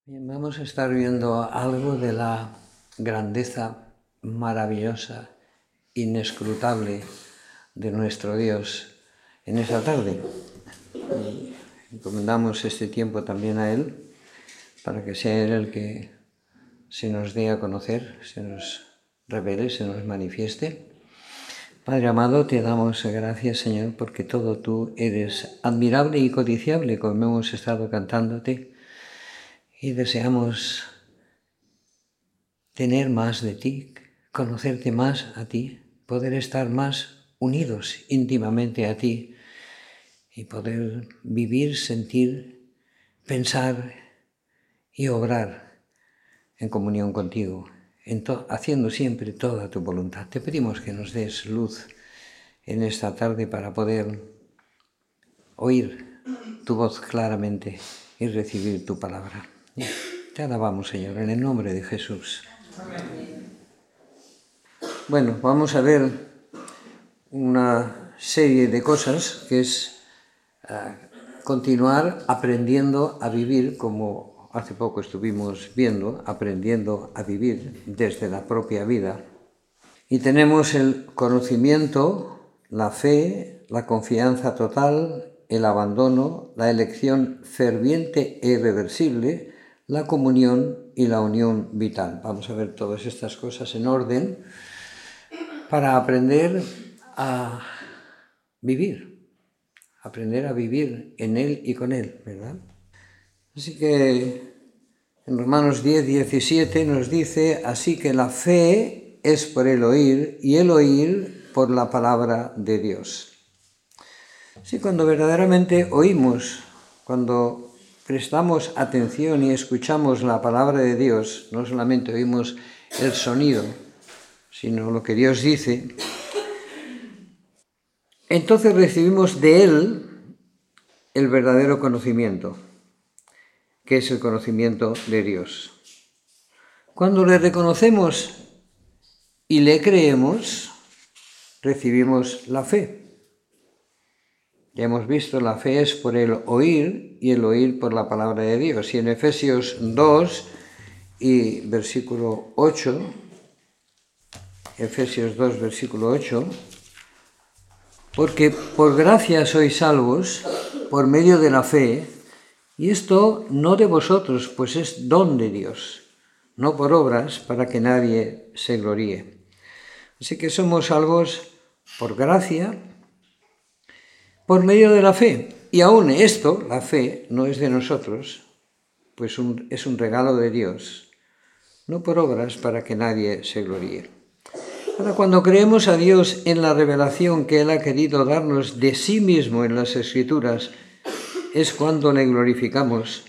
Bien, vamos a estar viendo algo de la grandeza maravillosa, inescrutable de nuestro Dios en esta tarde. Y encomendamos este tiempo también a Él, para que sea Él el que se nos dé a conocer, se nos revele, se nos manifieste. Padre amado, te damos gracias, Señor, porque todo tú eres admirable y codiciable, como hemos estado cantándote. Y deseamos tener más de ti, conocerte más a ti, poder estar más unidos íntimamente a ti y poder vivir, sentir, pensar y obrar en comunión contigo, haciendo siempre toda tu voluntad. Te pedimos que nos des luz en esta tarde para poder oír tu voz claramente y recibir tu palabra. Te alabamos, Señor, en el nombre de Jesús. Amén. Bueno, vamos a ver una serie de cosas que es continuar aprendiendo a vivir, como hace poco estuvimos viendo, aprendiendo a vivir desde la propia vida. Y tenemos el conocimiento, la fe, la confianza total, el abandono, la elección ferviente e irreversible, la comunión y la unión vital. Vamos a ver todas estas cosas en orden para aprender a vivir en Él y con Él, ¿verdad? Así que en Romanos 10:17 nos dice, así que la fe es por el oír y el oír por la palabra de Dios. Sí, cuando verdaderamente oímos, cuando prestamos atención y escuchamos la palabra de Dios, no solamente oímos el sonido, sino lo que Dios dice, entonces recibimos de Él el verdadero conocimiento, que es el conocimiento de Dios. Cuando le reconocemos y le creemos, recibimos la fe. Ya hemos visto, la fe es por el oír y el oír por la palabra de Dios. Y en Efesios 2 y versículo 8, Efesios 2, versículo 8, porque por gracia sois salvos por medio de la fe, y esto no de vosotros, pues es don de Dios, no por obras para que nadie se gloríe. Así que somos salvos por gracia, por medio de la fe. Y aún esto, la fe, no es de nosotros, pues es un regalo de Dios, no por obras para que nadie se gloríe. Ahora, cuando creemos a Dios en la revelación que Él ha querido darnos de sí mismo en las Escrituras, es cuando le glorificamos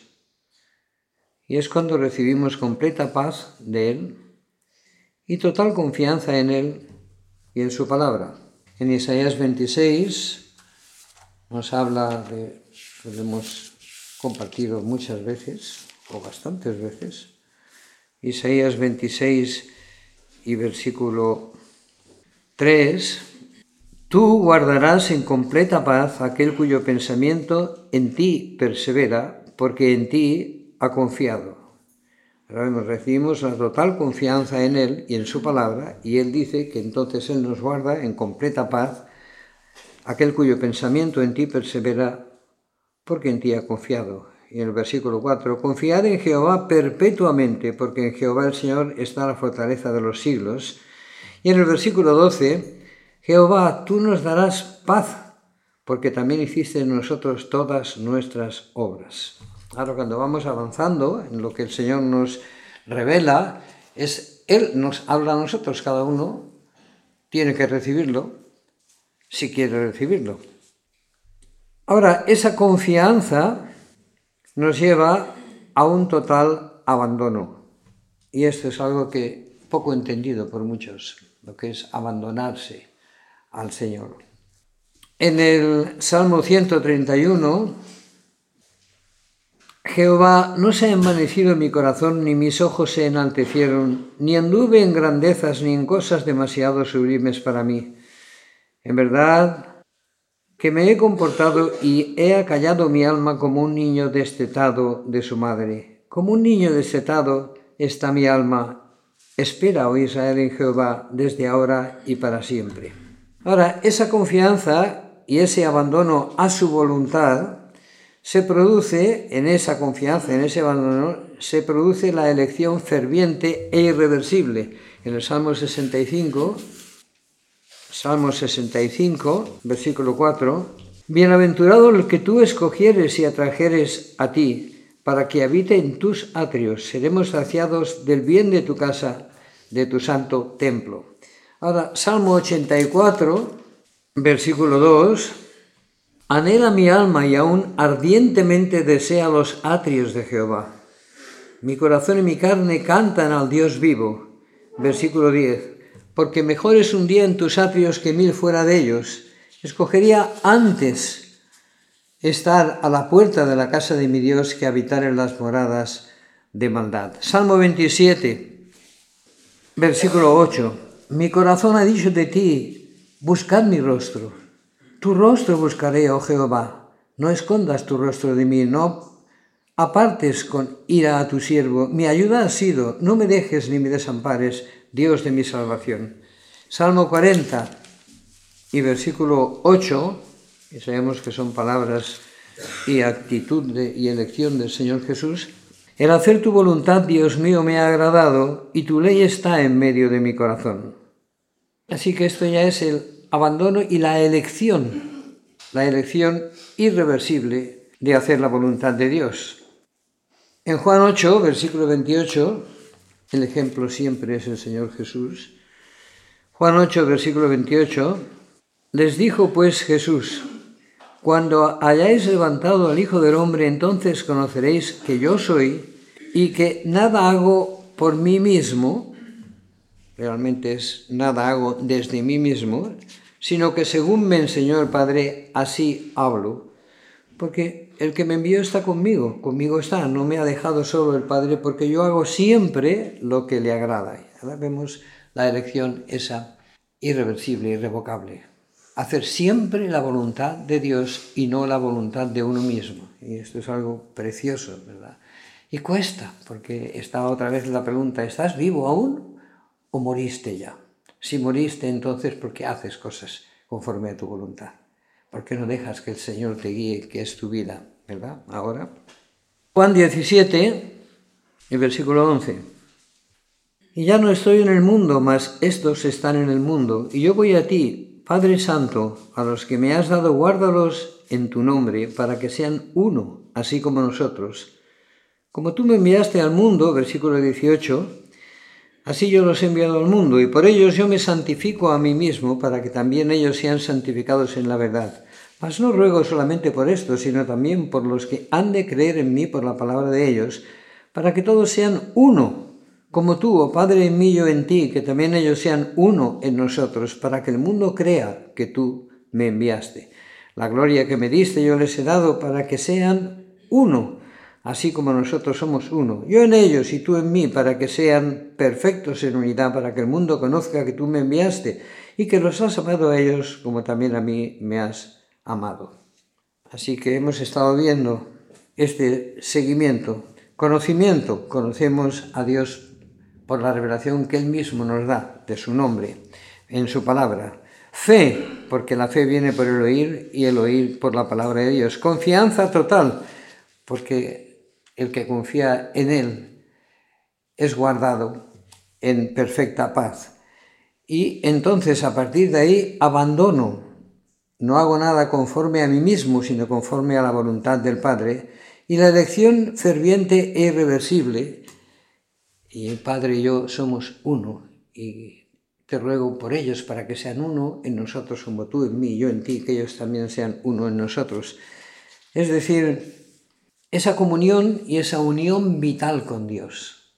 y es cuando recibimos completa paz de Él y total confianza en Él y en su palabra. En Isaías 26 nos habla de, lo hemos compartido muchas veces, o bastantes veces, Isaías 26 y versículo 3, tú guardarás en completa paz aquel cuyo pensamiento en ti persevera, porque en ti ha confiado. Ahora recibimos la total confianza en Él y en su palabra, y Él dice que entonces Él nos guarda en completa paz aquel cuyo pensamiento en ti persevera, porque en ti ha confiado. Y en el versículo 4, confiad en Jehová perpetuamente, porque en Jehová el Señor está la fortaleza de los siglos. Y en el versículo 12, Jehová, tú nos darás paz, porque también hiciste en nosotros todas nuestras obras. Ahora, cuando vamos avanzando en lo que el Señor nos revela, Él nos habla a nosotros, cada uno tiene que recibirlo, si quiere recibirlo. Ahora, esa confianza nos lleva a un total abandono. Y esto es algo que poco entendido por muchos, lo que es abandonarse al Señor. En el Salmo 131, Jehová, no se ha envanecido mi corazón, ni mis ojos se enaltecieron, ni anduve en grandezas, ni en cosas demasiado sublimes para mí. En verdad que me he comportado y he acallado mi alma como un niño destetado de su madre. Como un niño destetado está mi alma. Espera, oh Israel, en Jehová, desde ahora y para siempre. Ahora, esa confianza y ese abandono a su voluntad se produce, en esa confianza, en ese abandono, se produce la elección ferviente e irreversible. En el Salmo 65, versículo 4, bienaventurado el que tú escogieres y atrajeres a ti, para que habite en tus atrios. Seremos saciados del bien de tu casa, de tu santo templo. Ahora, Salmo 84, versículo 2, anhela mi alma y aún ardientemente desea los atrios de Jehová. Mi corazón y mi carne cantan al Dios vivo. Versículo 10, porque mejor es un día en tus atrios que 1000 fuera de ellos. Escogería antes estar a la puerta de la casa de mi Dios que habitar en las moradas de maldad. Salmo 27, versículo 8. Mi corazón ha dicho de ti, buscad mi rostro. Tu rostro buscaré, oh Jehová. No escondas tu rostro de mí, no apartes con ira a tu siervo. Mi ayuda ha sido, no me dejes ni me desampares, Dios de mi salvación. Salmo 40 y versículo 8, y sabemos que son palabras y actitud y elección del Señor Jesús. El hacer tu voluntad, Dios mío, me ha agradado, y tu ley está en medio de mi corazón. Así que esto ya es el abandono y la elección irreversible de hacer la voluntad de Dios. En Juan 8, versículo 28, el ejemplo siempre es el Señor Jesús. Juan 8, versículo 28, les dijo pues Jesús, cuando hayáis levantado al Hijo del Hombre, entonces conoceréis que yo soy y que nada hago por mí mismo, realmente es nada hago desde mí mismo, sino que según me enseñó el Padre, así hablo. Porque el que me envió está conmigo está, no me ha dejado solo el Padre, porque yo hago siempre lo que le agrada. Ahora vemos la elección esa irreversible, irrevocable. Hacer siempre la voluntad de Dios y no la voluntad de uno mismo. Y esto es algo precioso, ¿verdad? Y cuesta, porque está otra vez la pregunta, ¿estás vivo aún o moriste ya? Si moriste, entonces, ¿por qué haces cosas conforme a tu voluntad? ¿Por qué no dejas que el Señor te guíe, que es tu vida, ¿verdad? Ahora, Juan 17, el versículo 11. Y ya no estoy en el mundo, mas estos están en el mundo, y yo voy a ti, Padre Santo, a los que me has dado, guárdalos en tu nombre, para que sean uno, así como nosotros. Como tú me enviaste al mundo, versículo 18, así yo los he enviado al mundo, y por ellos yo me santifico a mí mismo, para que también ellos sean santificados en la verdad. Mas no ruego solamente por esto, sino también por los que han de creer en mí por la palabra de ellos, para que todos sean uno, como tú, oh Padre, en mí, yo en ti, que también ellos sean uno en nosotros, para que el mundo crea que tú me enviaste. La gloria que me diste yo les he dado para que sean uno, así como nosotros somos uno. Yo en ellos y tú en mí, para que sean perfectos en unidad, para que el mundo conozca que tú me enviaste y que los has amado a ellos como también a mí me has amado. Así que hemos estado viendo este seguimiento. Conocimiento, conocemos a Dios por la revelación que Él mismo nos da de su nombre, en su palabra. Fe, porque la fe viene por el oír y el oír por la palabra de Dios. Confianza total, porque el que confía en Él es guardado en perfecta paz. Y entonces, a partir de ahí, abandono. No hago nada conforme a mí mismo, sino conforme a la voluntad del Padre. Y la elección ferviente e irreversible. Y el Padre y yo somos uno, y te ruego por ellos para que sean uno en nosotros, como tú en mí, yo en ti, que ellos también sean uno en nosotros. Es decir, esa comunión y esa unión vital con Dios.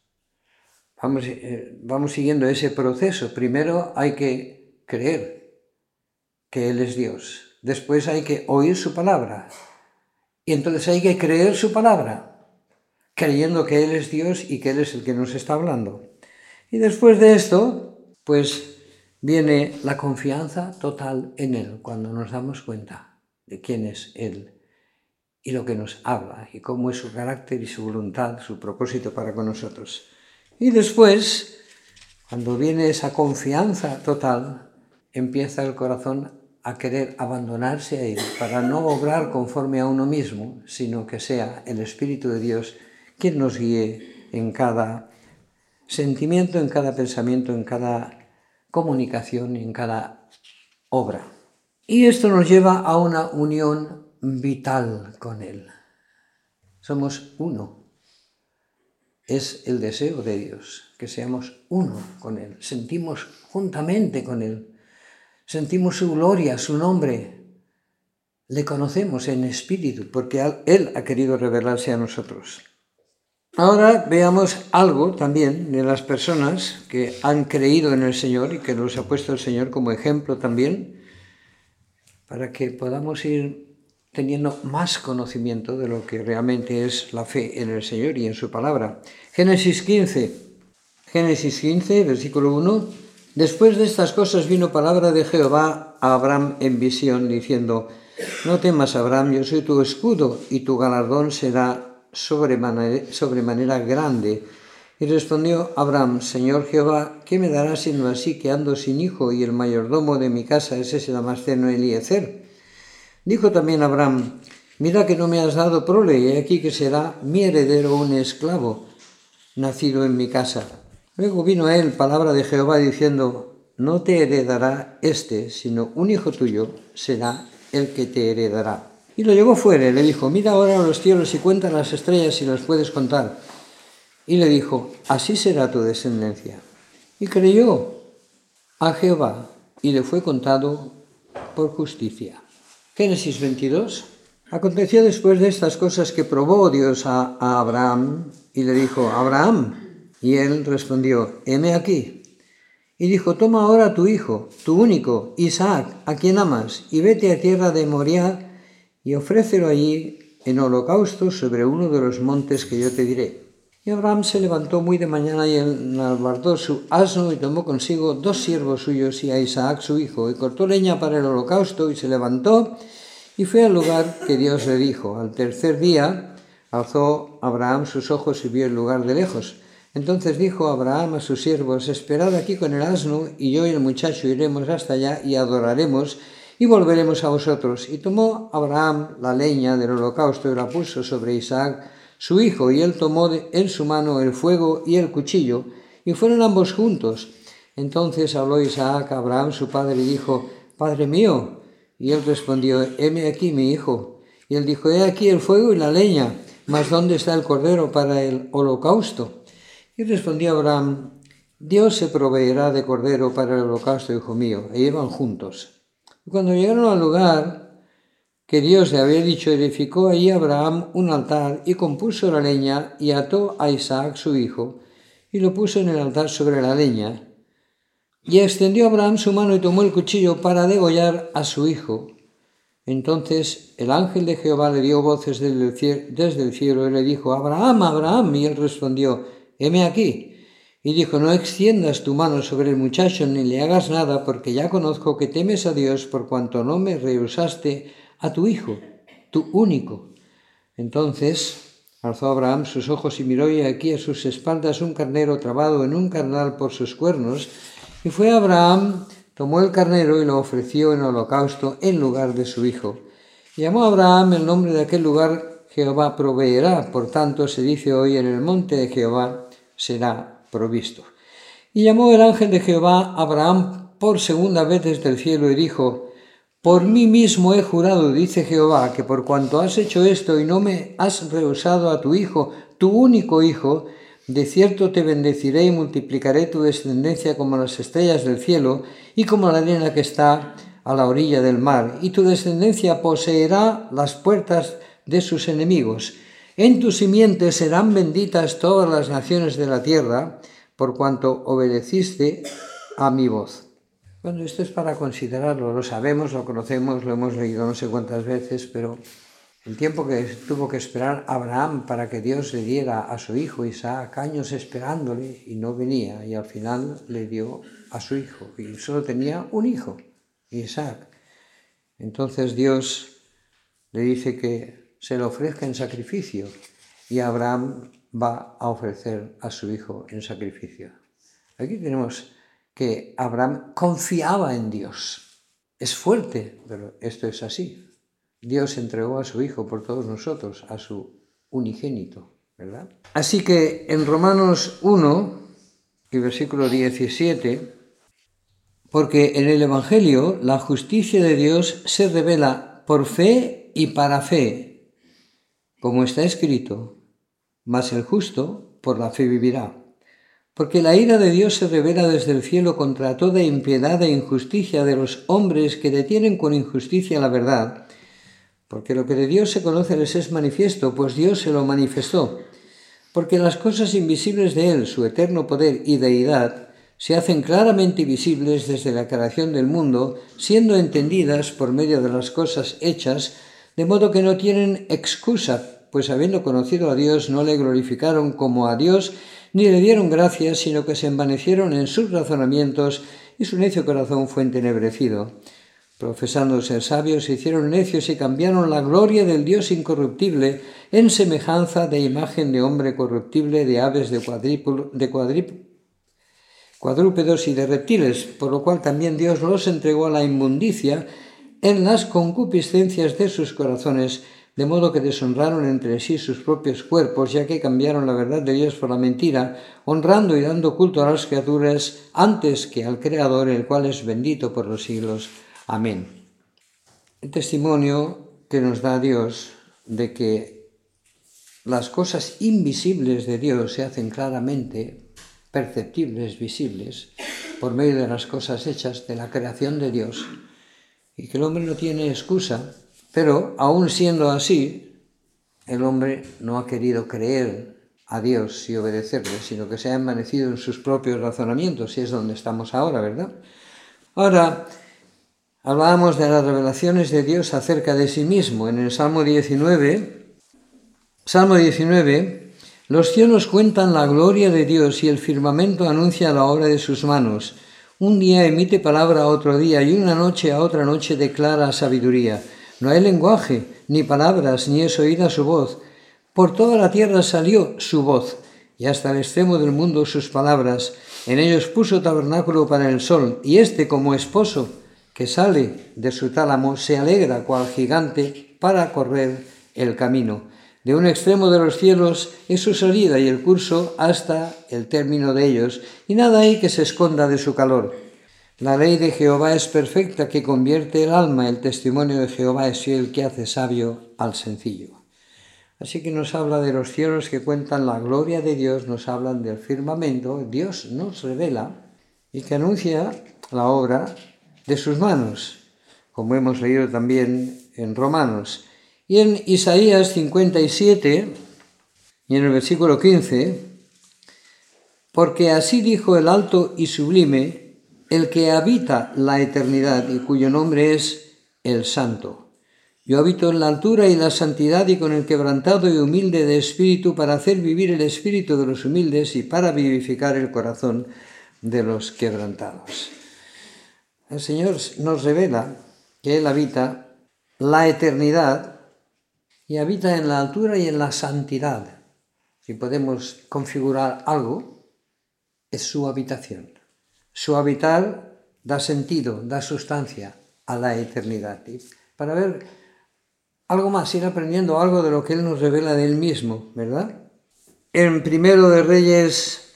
Vamos siguiendo ese proceso. Primero hay que creer que Él es Dios. Después hay que oír su palabra. Y entonces hay que creer su palabra, creyendo que Él es Dios y que Él es el que nos está hablando. Y después de esto, pues viene la confianza total en Él, cuando nos damos cuenta de quién es Él y lo que nos habla, y cómo es su carácter y su voluntad, su propósito para con nosotros. Y después, cuando viene esa confianza total, empieza el corazón a querer abandonarse a Él para no obrar conforme a uno mismo, sino que sea el Espíritu de Dios quien nos guíe en cada sentimiento, en cada pensamiento, en cada comunicación, en cada obra. Y esto nos lleva a una unión vital con Él. Somos uno. Es el deseo de Dios, que seamos uno con Él. Sentimos juntamente con Él. Sentimos su gloria, su nombre. Le conocemos en espíritu, porque Él ha querido revelarse a nosotros. Ahora veamos algo también de las personas que han creído en el Señor y que nos ha puesto el Señor como ejemplo también, para que podamos ir teniendo más conocimiento de lo que realmente es la fe en el Señor y en su palabra. Génesis 15, versículo 1. Después de estas cosas vino palabra de Jehová a Abraham en visión, diciendo: No temas, Abraham, yo soy tu escudo, y tu galardón será sobremanera grande. Y respondió Abraham: Señor Jehová, ¿qué me darás siendo así que ando sin hijo, y el mayordomo de mi casa es ese Damasceno Eliezer? Dijo también Abraham: Mira que no me has dado prole, y aquí que será mi heredero un esclavo, nacido en mi casa. Luego vino a él palabra de Jehová diciendo: No te heredará sino un hijo tuyo será el que te heredará. Y lo llevó fuera y le dijo: Mira ahora los cielos y cuenta las estrellas si las puedes contar. Y le dijo: Así será tu descendencia. Y creyó a Jehová y le fue contado por justicia. Génesis 22. Aconteció después de estas cosas que probó Dios a Abraham y le dijo: Abraham. Y él respondió: Heme aquí. Y dijo: Toma ahora tu hijo, tu único, Isaac, a quien amas, y vete a tierra de Moriah y ofrécelo allí en holocausto sobre uno de los montes que yo te diré. Y Abraham se levantó muy de mañana y enalbardó su asno y tomó consigo 2 siervos suyos y a Isaac su hijo, y cortó leña para el holocausto y se levantó y fue al lugar que Dios le dijo. Al tercer día alzó Abraham sus ojos y vio el lugar de lejos. Entonces dijo Abraham a sus siervos: Esperad aquí con el asno, y yo y el muchacho iremos hasta allá y adoraremos, y volveremos a vosotros. Y tomó Abraham la leña del holocausto y la puso sobre Isaac su hijo, y él tomó en su mano el fuego y el cuchillo, y fueron ambos juntos. Entonces habló Isaac a Abraham su padre y dijo: Padre mío. Y él respondió: Heme aquí, mi hijo. Y él dijo: He aquí el fuego y la leña, mas ¿dónde está el cordero para el holocausto? Y respondió Abraham: Dios se proveerá de cordero para el holocausto, hijo mío. E iban juntos. Y cuando llegaron al lugar que Dios le había dicho, edificó allí Abraham un altar y compuso la leña y ató a Isaac su hijo y lo puso en el altar sobre la leña. Y extendió Abraham su mano y tomó el cuchillo para degollar a su hijo. Entonces el ángel de Jehová le dio voces desde el cielo y le dijo: Abraham, Abraham. Y él respondió: Heme aquí. Y dijo: No extiendas tu mano sobre el muchacho ni le hagas nada, porque ya conozco que temes a Dios por cuanto no me rehusaste a tu hijo, tu único. Entonces alzó Abraham sus ojos y miró, y aquí a sus espaldas un carnero trabado en un carnal por sus cuernos. Y fue Abraham, tomó el carnero y lo ofreció en holocausto en lugar de su hijo. Y llamó a Abraham el nombre de aquel lugar: Jehová proveerá. Por tanto se dice hoy: en el monte de Jehová será provisto. Y llamó el ángel de Jehová a Abraham por segunda vez desde el cielo y dijo: Por mí mismo he jurado, dice Jehová, que por cuanto has hecho esto y no me has rehusado a tu hijo, tu único hijo, de cierto te bendeciré y multiplicaré tu descendencia como las estrellas del cielo y como la arena que está a la orilla del mar, y tu descendencia poseerá las puertas de sus enemigos. En tu simiente serán benditas todas las naciones de la tierra, por cuanto obedeciste a mi voz. Bueno, esto es para considerarlo, lo sabemos, lo conocemos, lo hemos leído no sé cuántas veces, pero el tiempo que tuvo que esperar Abraham para que Dios le diera a su hijo Isaac, años esperándole y no venía, y al final le dio a su hijo, y solo tenía un hijo, Isaac. Entonces Dios le dice que se le ofrezca en sacrificio. Y Abraham va a ofrecer a su hijo en sacrificio. Aquí tenemos que Abraham confiaba en Dios. Es fuerte, pero esto es así. Dios entregó a su hijo por todos nosotros, a su unigénito, ¿verdad? Así que en Romanos 1, y versículo 17, porque en el Evangelio la justicia de Dios se revela por fe y para fe, como está escrito, mas el justo por la fe vivirá. Porque la ira de Dios se revela desde el cielo contra toda impiedad e injusticia de los hombres que detienen con injusticia la verdad, porque lo que de Dios se conoce les es manifiesto, pues Dios se lo manifestó. Porque las cosas invisibles de Él, su eterno poder y deidad, se hacen claramente visibles desde la creación del mundo, siendo entendidas por medio de las cosas hechas, de modo que no tienen excusa, pues habiendo conocido a Dios no le glorificaron como a Dios, ni le dieron gracias, sino que se envanecieron en sus razonamientos, y su necio corazón fue entenebrecido. Profesando ser sabios, se hicieron necios y cambiaron la gloria del Dios incorruptible en semejanza de imagen de hombre corruptible, de aves, de cuadrúpedos y de reptiles, por lo cual también Dios los entregó a la inmundicia en las concupiscencias de sus corazones, de modo que deshonraron entre sí sus propios cuerpos, ya que cambiaron la verdad de Dios por la mentira, honrando y dando culto a las criaturas antes que al Creador, el cual es bendito por los siglos. Amén. El testimonio que nos da Dios de que las cosas invisibles de Dios se hacen claramente perceptibles, visibles, por medio de las cosas hechas de la creación de Dios, y que el hombre no tiene excusa, pero aún siendo así, el hombre no ha querido creer a Dios y obedecerle, sino que se ha envanecido en sus propios razonamientos, y es donde estamos ahora, ¿verdad? Ahora, hablábamos de las revelaciones de Dios acerca de sí mismo. En el Salmo 19, los cielos cuentan la gloria de Dios y el firmamento anuncia la obra de sus manos. Un día emite palabra a otro día y una noche a otra noche declara sabiduría. No hay lenguaje, ni palabras, ni es oída su voz. Por toda la tierra salió su voz, y hasta el extremo del mundo sus palabras. En ellos puso tabernáculo para el sol, y éste como esposo que sale de su tálamo se alegra cual gigante para correr el camino. De un extremo de los cielos es su salida y el curso hasta el término de ellos, y nada hay que se esconda de su calor. La ley de Jehová es perfecta, que convierte el alma. El testimonio de Jehová es fiel, que hace sabio al sencillo. Así que nos habla de los cielos que cuentan la gloria de Dios, nos hablan del firmamento. Dios nos revela y que anuncia la obra de sus manos, como hemos leído también en Romanos. Y en Isaías 57, y en el versículo 15, porque así dijo el alto y sublime, el que habita la eternidad y cuyo nombre es el Santo. Yo habito en la altura y la santidad y con el quebrantado y humilde de espíritu, para hacer vivir el espíritu de los humildes y para vivificar el corazón de los quebrantados. El Señor nos revela que Él habita la eternidad y habita en la altura y en la santidad. Si podemos configurar algo, es su habitación. Su habitar da sentido, da sustancia a la eternidad. Y para ver algo más, ir aprendiendo algo de lo que Él nos revela de Él mismo, ¿verdad? En Primero de Reyes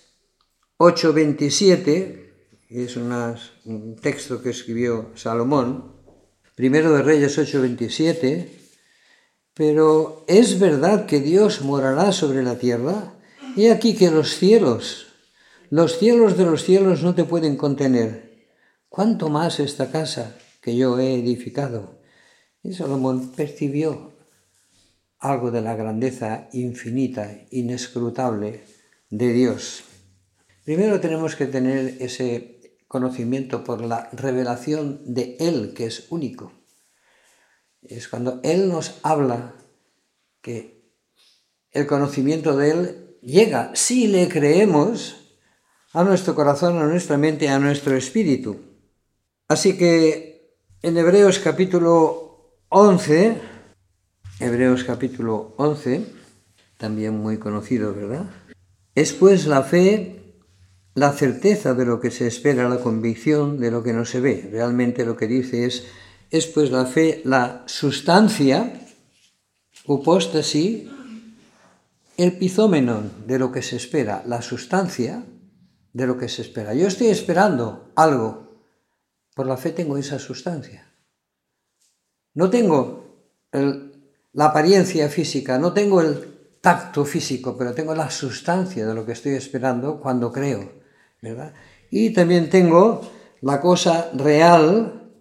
8:27, es un texto que escribió Salomón, Primero de Reyes 8:27, pero ¿es verdad que Dios morará sobre la tierra? He aquí que los cielos de los cielos no te pueden contener. ¿Cuánto más esta casa que yo he edificado? Y Salomón percibió algo de la grandeza infinita, inescrutable de Dios. Primero tenemos que tener ese conocimiento por la revelación de Él, que es único. Es cuando Él nos habla que el conocimiento de Él llega, si le creemos, a nuestro corazón, a nuestra mente, a nuestro espíritu. Así que en Hebreos capítulo 11, Hebreos capítulo 11, también muy conocido, ¿verdad? Es pues la fe, la certeza de lo que se espera, la convicción de lo que no se ve. Realmente lo que dice es pues la fe, la sustancia, upóstasi, el pizómenon de lo que se espera, la sustancia de lo que se espera. Yo estoy esperando algo, por la fe tengo esa sustancia. No tengo la apariencia física, no tengo el tacto físico, pero tengo la sustancia de lo que estoy esperando cuando creo, ¿verdad? Y también tengo la cosa real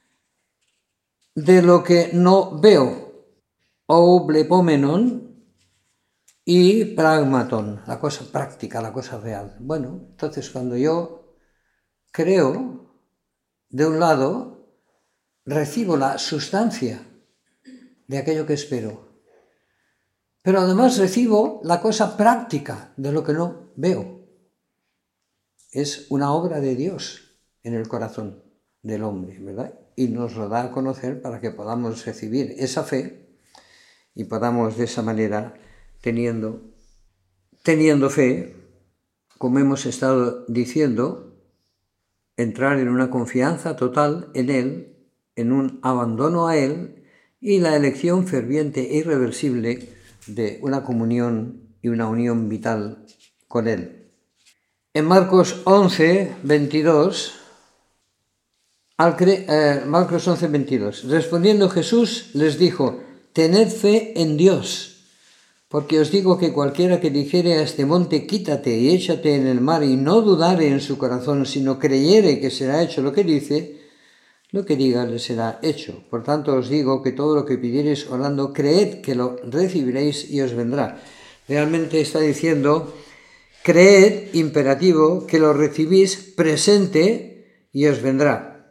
de lo que no veo, ou blepomenon y pragmaton, la cosa práctica, la cosa real. Bueno, entonces cuando yo creo, de un lado, recibo la sustancia de aquello que espero, pero además recibo la cosa práctica de lo que no veo. Es una obra de Dios en el corazón del hombre, ¿verdad? Y nos lo da a conocer para que podamos recibir esa fe y podamos de esa manera, teniendo fe, como hemos estado diciendo, entrar en una confianza total en Él, en un abandono a Él y la elección ferviente e irreversible de una comunión y una unión vital con Él. En Marcos 11, 22, respondiendo Jesús les dijo: tened fe en Dios, porque os digo que cualquiera que dijere a este monte, quítate y échate en el mar, y no dudare en su corazón, sino creyere que será hecho lo que dice, lo que diga le será hecho. Por tanto os digo que todo lo que pidiereis orando, creed que lo recibiréis y os vendrá. Realmente está diciendo, creed, imperativo, que lo recibís presente y os vendrá.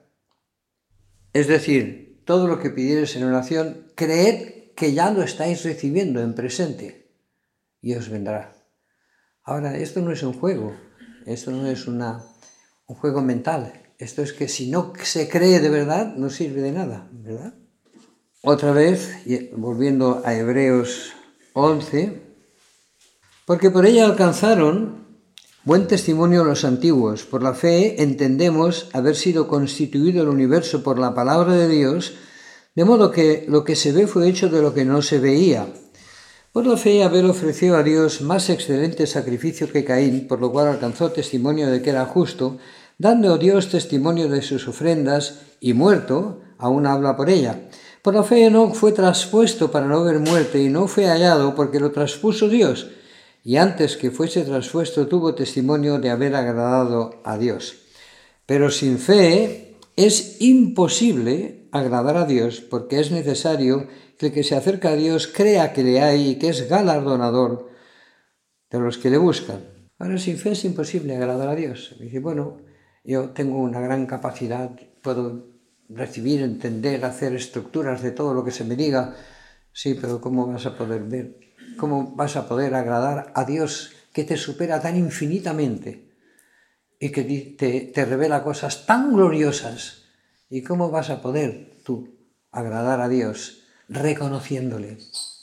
Es decir, todo lo que pidiereis en oración, creed que ya lo estáis recibiendo en presente y os vendrá. Ahora, esto no es un juego, esto no es un juego mental. Esto es que si no se cree de verdad, no sirve de nada, ¿verdad? Otra vez, volviendo a Hebreos 11, porque por ella alcanzaron buen testimonio los antiguos. Por la fe entendemos haber sido constituido el universo por la palabra de Dios, de modo que lo que se ve fue hecho de lo que no se veía. Por la fe Abel ofreció a Dios más excelente sacrificio que Caín, por lo cual alcanzó testimonio de que era justo, dando a Dios testimonio de sus ofrendas, y muerto, aún habla por ella. Por la fe Enoc fue traspuesto para no ver muerte, y no fue hallado porque lo traspuso Dios, y antes que fuese traspuesto tuvo testimonio de haber agradado a Dios. Pero sin fe es imposible agradar a Dios, porque es necesario que el que se acerca a Dios crea que le hay y que es galardonador de los que le buscan. Ahora, sin fe es imposible agradar a Dios. Dice, bueno, yo tengo una gran capacidad, puedo recibir, entender, hacer estructuras de todo lo que se me diga. Sí, pero ¿cómo vas a poder ver? ¿Cómo vas a poder agradar a Dios que te supera tan infinitamente y que te revela cosas tan gloriosas? ¿Y cómo vas a poder tú agradar a Dios reconociéndole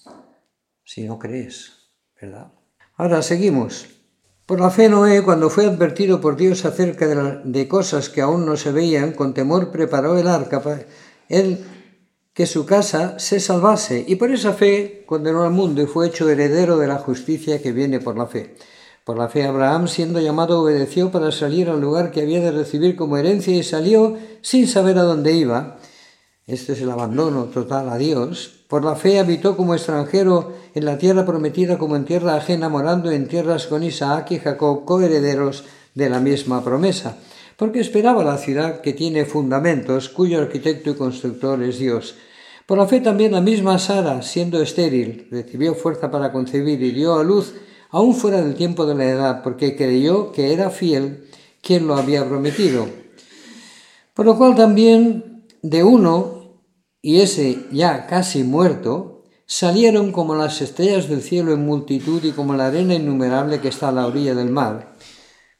si no crees, ¿verdad? Ahora seguimos. Por la fe Noé, cuando fue advertido por Dios acerca de cosas que aún no se veían, con temor preparó el arca para que su casa se salvase, y por esa fe condenó al mundo y fue hecho heredero de la justicia que viene por la fe. Por la fe Abraham, siendo llamado, obedeció para salir al lugar que había de recibir como herencia y salió sin saber a dónde iba. Este es el abandono total a Dios. Por la fe habitó como extranjero en la tierra prometida como en tierra ajena, morando en tierras con Isaac y Jacob, coherederos de la misma promesa, porque esperaba la ciudad que tiene fundamentos, cuyo arquitecto y constructor es Dios. Por la fe también la misma Sara, siendo estéril, recibió fuerza para concebir y dio a luz aún fuera del tiempo de la edad, porque creyó que era fiel quien lo había prometido. Por lo cual también de uno, y ese ya casi muerto, salieron como las estrellas del cielo en multitud y como la arena innumerable que está a la orilla del mar.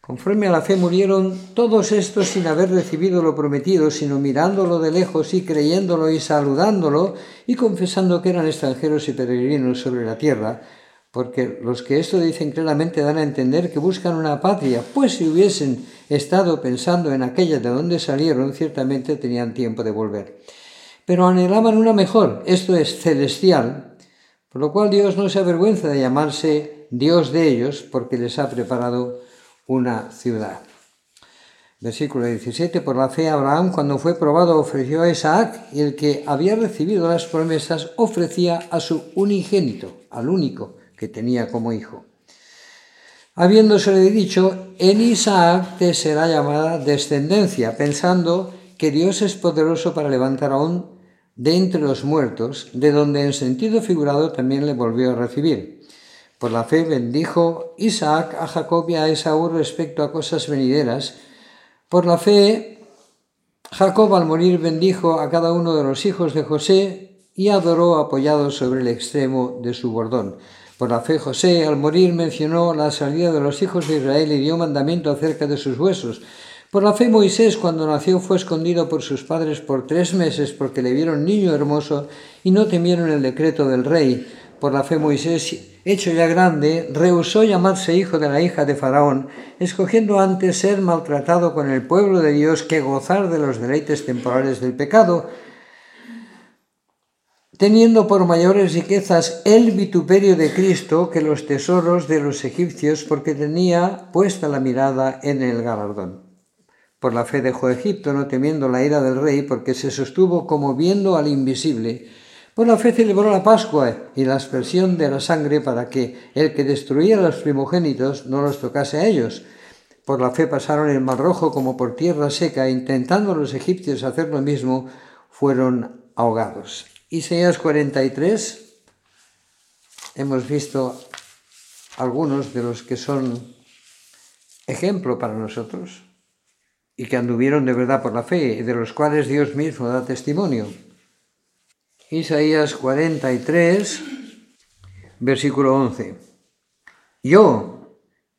Conforme a la fe murieron todos estos sin haber recibido lo prometido, sino mirándolo de lejos y creyéndolo y saludándolo y confesando que eran extranjeros y peregrinos sobre la tierra, porque los que esto dicen claramente dan a entender que buscan una patria, pues si hubiesen estado pensando en aquella de donde salieron, ciertamente tenían tiempo de volver. Pero anhelaban una mejor, esto es, celestial, por lo cual Dios no se avergüenza de llamarse Dios de ellos, porque les ha preparado una ciudad. Versículo 17. Por la fe Abraham, cuando fue probado, ofreció a Isaac, y el que había recibido las promesas ofrecía a su unigénito, al único que tenía como hijo. Habiéndosele dicho, en Isaac te será llamada descendencia, pensando que Dios es poderoso para levantar aún de entre los muertos, de donde en sentido figurado también le volvió a recibir. Por la fe bendijo Isaac a Jacob y a Esaú respecto a cosas venideras. Por la fe Jacob al morir bendijo a cada uno de los hijos de José y adoró apoyado sobre el extremo de su bordón. Por la fe José al morir mencionó la salida de los hijos de Israel y dio mandamiento acerca de sus huesos. Por la fe Moisés, cuando nació, fue escondido por sus padres por 3 meses porque le vieron niño hermoso y no temieron el decreto del rey. Por la fe Moisés, hecho ya grande, rehusó llamarse hijo de la hija de Faraón, escogiendo antes ser maltratado con el pueblo de Dios que gozar de los deleites temporales del pecado, teniendo por mayores riquezas el vituperio de Cristo que los tesoros de los egipcios, porque tenía puesta la mirada en el galardón. Por la fe dejó Egipto, no temiendo la ira del rey, porque se sostuvo como viendo al invisible. Por la fe celebró la Pascua y la aspersión de la sangre para que el que destruía a los primogénitos no los tocase a ellos. Por la fe pasaron el Mar Rojo como por tierra seca, intentando los egipcios hacer lo mismo, fueron ahogados. Isaías 43, hemos visto algunos de los que son ejemplo para nosotros y que anduvieron de verdad por la fe, y de los cuales Dios mismo da testimonio. Isaías 43, versículo 11. Yo,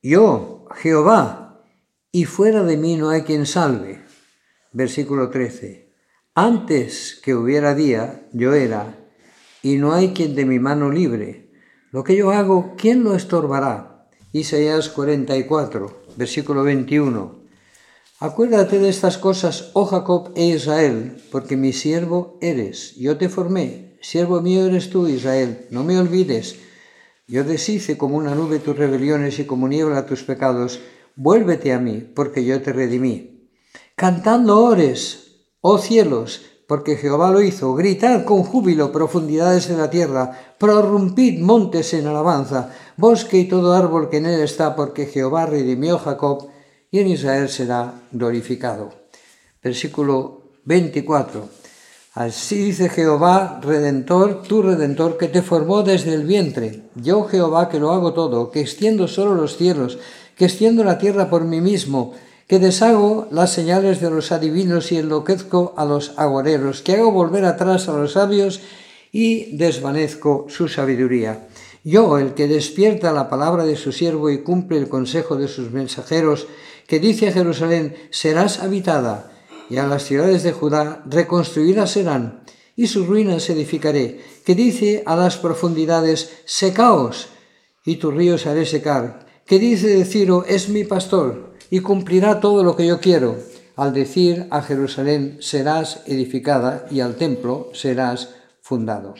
Jehová, y fuera de mí no hay quien salve. Versículo 13. Antes que hubiera día, yo era, y no hay quien de mi mano libre. Lo que yo hago, ¿quién lo estorbará? Isaías 44, versículo 21. Acuérdate de estas cosas, oh Jacob e Israel, porque mi siervo eres. Yo te formé, siervo mío eres tú, Israel. No me olvides. Yo deshice como una nube tus rebeliones y como niebla tus pecados. Vuélvete a mí, porque yo te redimí. Cantando ores, oh cielos, porque Jehová lo hizo. Gritad con júbilo, profundidades de la tierra. Prorrumpid montes en alabanza, bosque y todo árbol que en él está, porque Jehová redimió a Jacob, y en Israel será glorificado. Versículo 24. Así dice Jehová, Redentor, tu Redentor, que te formó desde el vientre. Yo, Jehová, que lo hago todo, que extiendo solo los cielos, que extiendo la tierra por mí mismo, que deshago las señales de los adivinos y enloquezco a los agoreros, que hago volver atrás a los sabios y desvanezco su sabiduría. Yo, el que despierta la palabra de su siervo y cumple el consejo de sus mensajeros, que dice a Jerusalén, serás habitada, y a las ciudades de Judá reconstruidas serán, y sus ruinas edificaré, que dice a las profundidades, secaos, y tus ríos haré secar, que dice de Ciro, es mi pastor, y cumplirá todo lo que yo quiero, al decir a Jerusalén, serás edificada, y al templo serás fundado.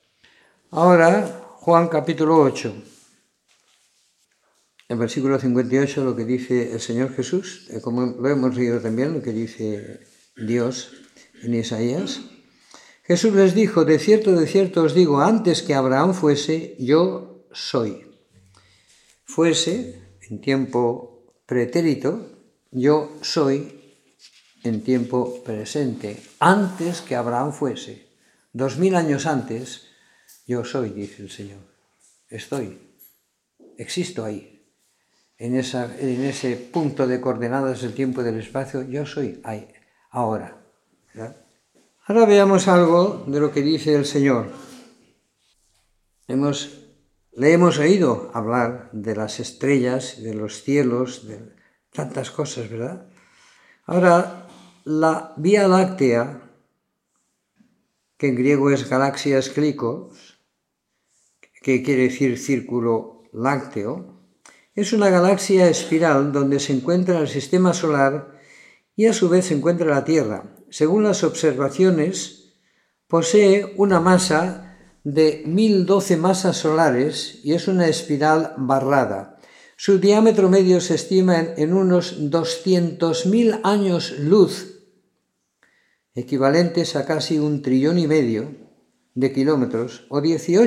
Ahora, Juan capítulo 8. En versículo 58 lo que dice el Señor Jesús, como lo hemos leído también, lo que dice Dios en Isaías. Jesús les dijo, de cierto os digo, antes que Abraham fuese, yo soy. Fuese, en tiempo pretérito, yo soy, en tiempo presente. Antes que Abraham fuese, 2000 años antes, yo soy, dice el Señor. Estoy, existo ahí. En ese punto de coordenadas del tiempo y del espacio, yo soy ahí, ahora. ¿Verdad? Ahora veamos algo de lo que dice el Señor. Le hemos oído hablar de las estrellas, de los cielos, tantas cosas, ¿verdad? Ahora, la Vía Láctea, que en griego es galaxias clicos, que quiere decir círculo lácteo, es una galaxia espiral donde se encuentra el sistema solar y a su vez se encuentra la Tierra. Según las observaciones, posee una masa de 1012 masas solares y es una espiral barrada. Su diámetro medio se estima en unos 200.000 años luz, equivalentes a casi 1,5 trillón de kilómetros, o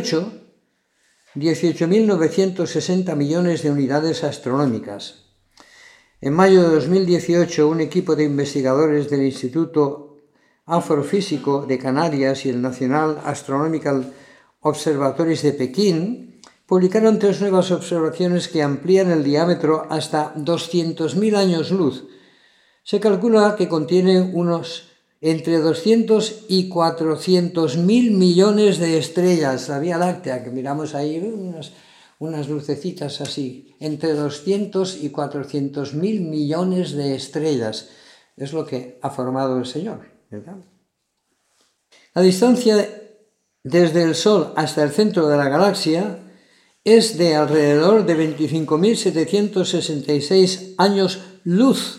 18.960 millones de unidades astronómicas. En mayo de 2018, un equipo de investigadores del Instituto Astrofísico de Canarias y el National Astronomical Observatories de Pekín publicaron 3 nuevas observaciones que amplían el diámetro hasta 200.000 años luz. Se calcula que contiene unos entre 200 y 400.000 millones de estrellas. La Vía Láctea, que miramos ahí, unas lucecitas así, entre 200 y 400.000 millones de estrellas. Es lo que ha formado el Señor, ¿verdad? La distancia desde el Sol hasta el centro de la galaxia es de alrededor de 25.766 años luz.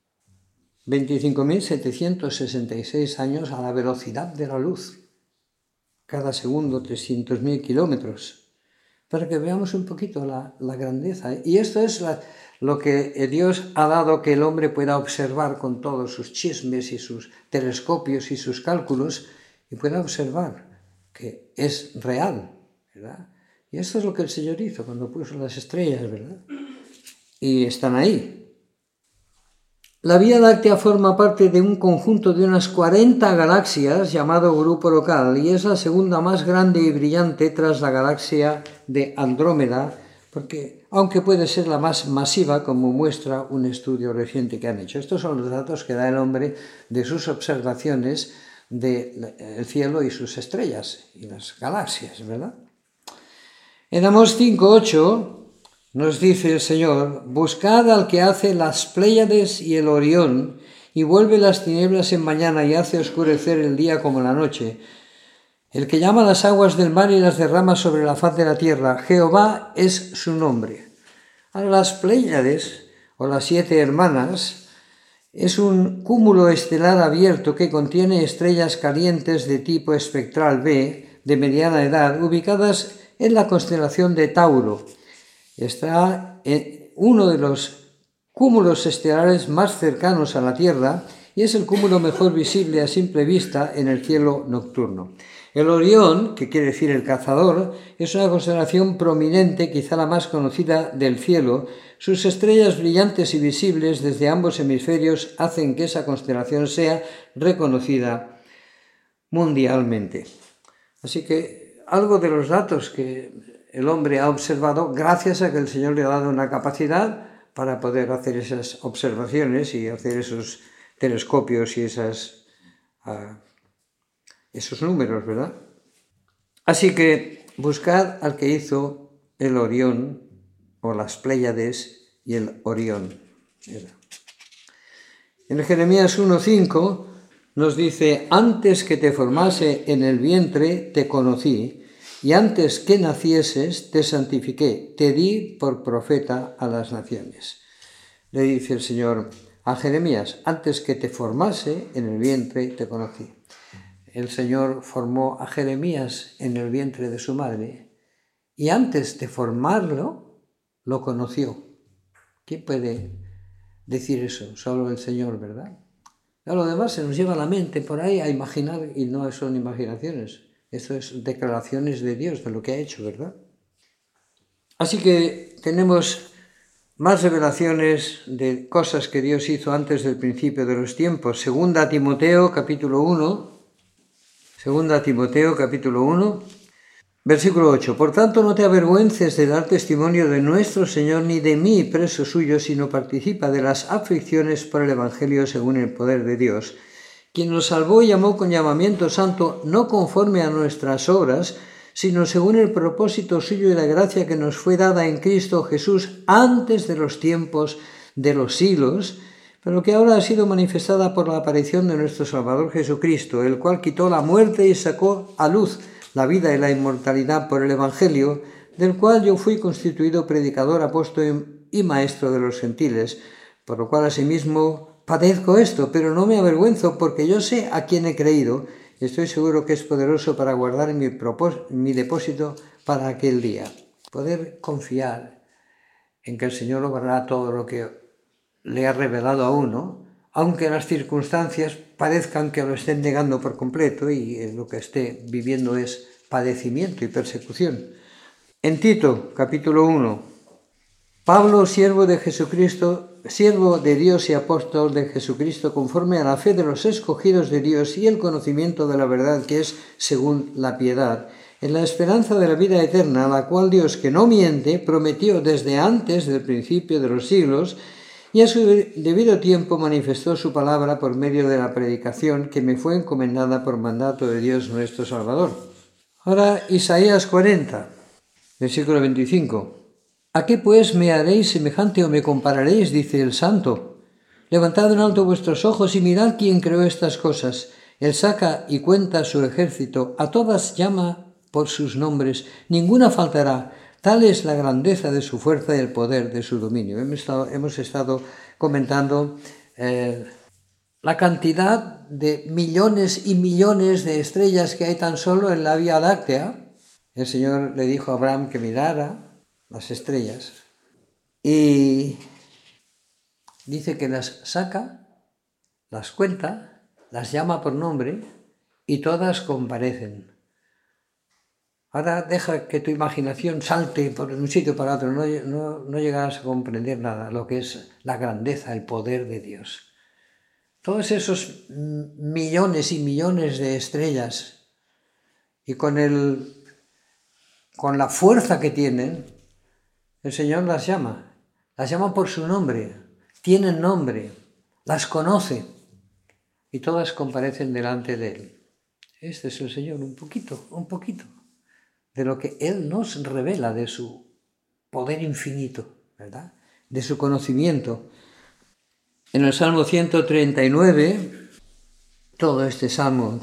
25.766 años a la velocidad de la luz. Cada segundo 300.000 kilómetros. Para que veamos un poquito la grandeza. Y esto es lo que Dios ha dado que el hombre pueda observar con todos sus chismes y sus telescopios y sus cálculos y pueda observar que es real, ¿verdad? Y esto es lo que el Señor hizo cuando puso las estrellas, ¿verdad? Y están ahí. La Vía Láctea forma parte de un conjunto de unas 40 galaxias llamado Grupo Local y es la segunda más grande y brillante tras la galaxia de Andrómeda, porque aunque puede ser la más masiva, como muestra un estudio reciente que han hecho. Estos son los datos que da el hombre de sus observaciones del cielo y sus estrellas y las galaxias, ¿verdad? En Amós 5:8 nos dice el Señor: buscad al que hace las Pléyades y el Orión, y vuelve las tinieblas en mañana y hace oscurecer el día como la noche. El que llama las aguas del mar y las derrama sobre la faz de la tierra. Jehová es su nombre. Ahora, las Pléyades, o las 7 hermanas, es un cúmulo estelar abierto que contiene estrellas calientes de tipo espectral B, de mediana edad, ubicadas en la constelación de Tauro. Está en uno de los cúmulos estelares más cercanos a la Tierra y es el cúmulo mejor visible a simple vista en el cielo nocturno. El Orión, que quiere decir el cazador, es una constelación prominente, quizá la más conocida del cielo. Sus estrellas brillantes y visibles desde ambos hemisferios hacen que esa constelación sea reconocida mundialmente. Así que algo de los datos que el hombre ha observado gracias a que el Señor le ha dado una capacidad para poder hacer esas observaciones y hacer esos telescopios y esos números, ¿verdad? Así que buscad al que hizo el Orión, o las Pléyades y el Orión. En Jeremías 1:5 nos dice: antes que te formase en el vientre te conocí, y antes que nacieses te santifiqué, te di por profeta a las naciones. Le dice el Señor a Jeremías: antes que te formase en el vientre te conocí. El Señor formó a Jeremías en el vientre de su madre y antes de formarlo lo conoció. ¿Quién puede decir eso? Solo el Señor, ¿verdad? A lo demás se nos lleva la mente por ahí a imaginar y no son imaginaciones. Eso es declaraciones de Dios, de lo que ha hecho, ¿verdad? Así que tenemos más revelaciones de cosas que Dios hizo antes del principio de los tiempos. Segunda Timoteo, capítulo 1, versículo 8. Por tanto, no te avergüences de dar testimonio de nuestro Señor, ni de mí, preso suyo, sino participa de las aflicciones por el Evangelio según el poder de Dios, quien nos salvó y llamó con llamamiento santo, no conforme a nuestras obras, sino según el propósito suyo y la gracia que nos fue dada en Cristo Jesús antes de los tiempos, de los siglos, pero que ahora ha sido manifestada por la aparición de nuestro Salvador Jesucristo, el cual quitó la muerte y sacó a luz la vida y la inmortalidad por el Evangelio, del cual yo fui constituido predicador, apóstol y maestro de los gentiles, por lo cual asimismo padezco esto, pero no me avergüenzo, porque yo sé a quién he creído, y estoy seguro que es poderoso para guardar mi depósito para aquel día. Poder confiar en que el Señor obrará todo lo que le ha revelado a uno, aunque las circunstancias parezcan que lo estén negando por completo y lo que esté viviendo es padecimiento y persecución. En Tito, capítulo 1, Pablo, siervo de Jesucristo, siervo de Dios y apóstol de Jesucristo, conforme a la fe de los escogidos de Dios y el conocimiento de la verdad que es según la piedad, en la esperanza de la vida eterna, la cual Dios, que no miente, prometió desde antes del principio de los siglos, y a su debido tiempo manifestó su palabra por medio de la predicación que me fue encomendada por mandato de Dios nuestro Salvador. Ahora Isaías 40, versículo 25. ¿A qué pues me haréis semejante o me compararéis? Dice el Santo. Levantad en alto vuestros ojos y mirad quién creó estas cosas. Él saca y cuenta su ejército, a todas llama por sus nombres, ninguna faltará. Tal es la grandeza de su fuerza y el poder de su dominio. Hemos estado comentando la cantidad de millones y millones de estrellas que hay tan solo en la Vía Láctea. El Señor le dijo a Abraham que mirara las estrellas y dice que las saca, las cuenta, las llama por nombre y todas comparecen. Ahora deja que tu imaginación salte por un sitio para otro, no llegarás a comprender nada, lo que es la grandeza, el poder de Dios. Todos esos millones y millones de estrellas y con la fuerza que tienen, el Señor las llama por su nombre, tienen nombre, las conoce y todas comparecen delante de Él. Este es el Señor, un poquito de lo que Él nos revela de su poder infinito, ¿verdad? De su conocimiento. En el Salmo 139, todo este Salmo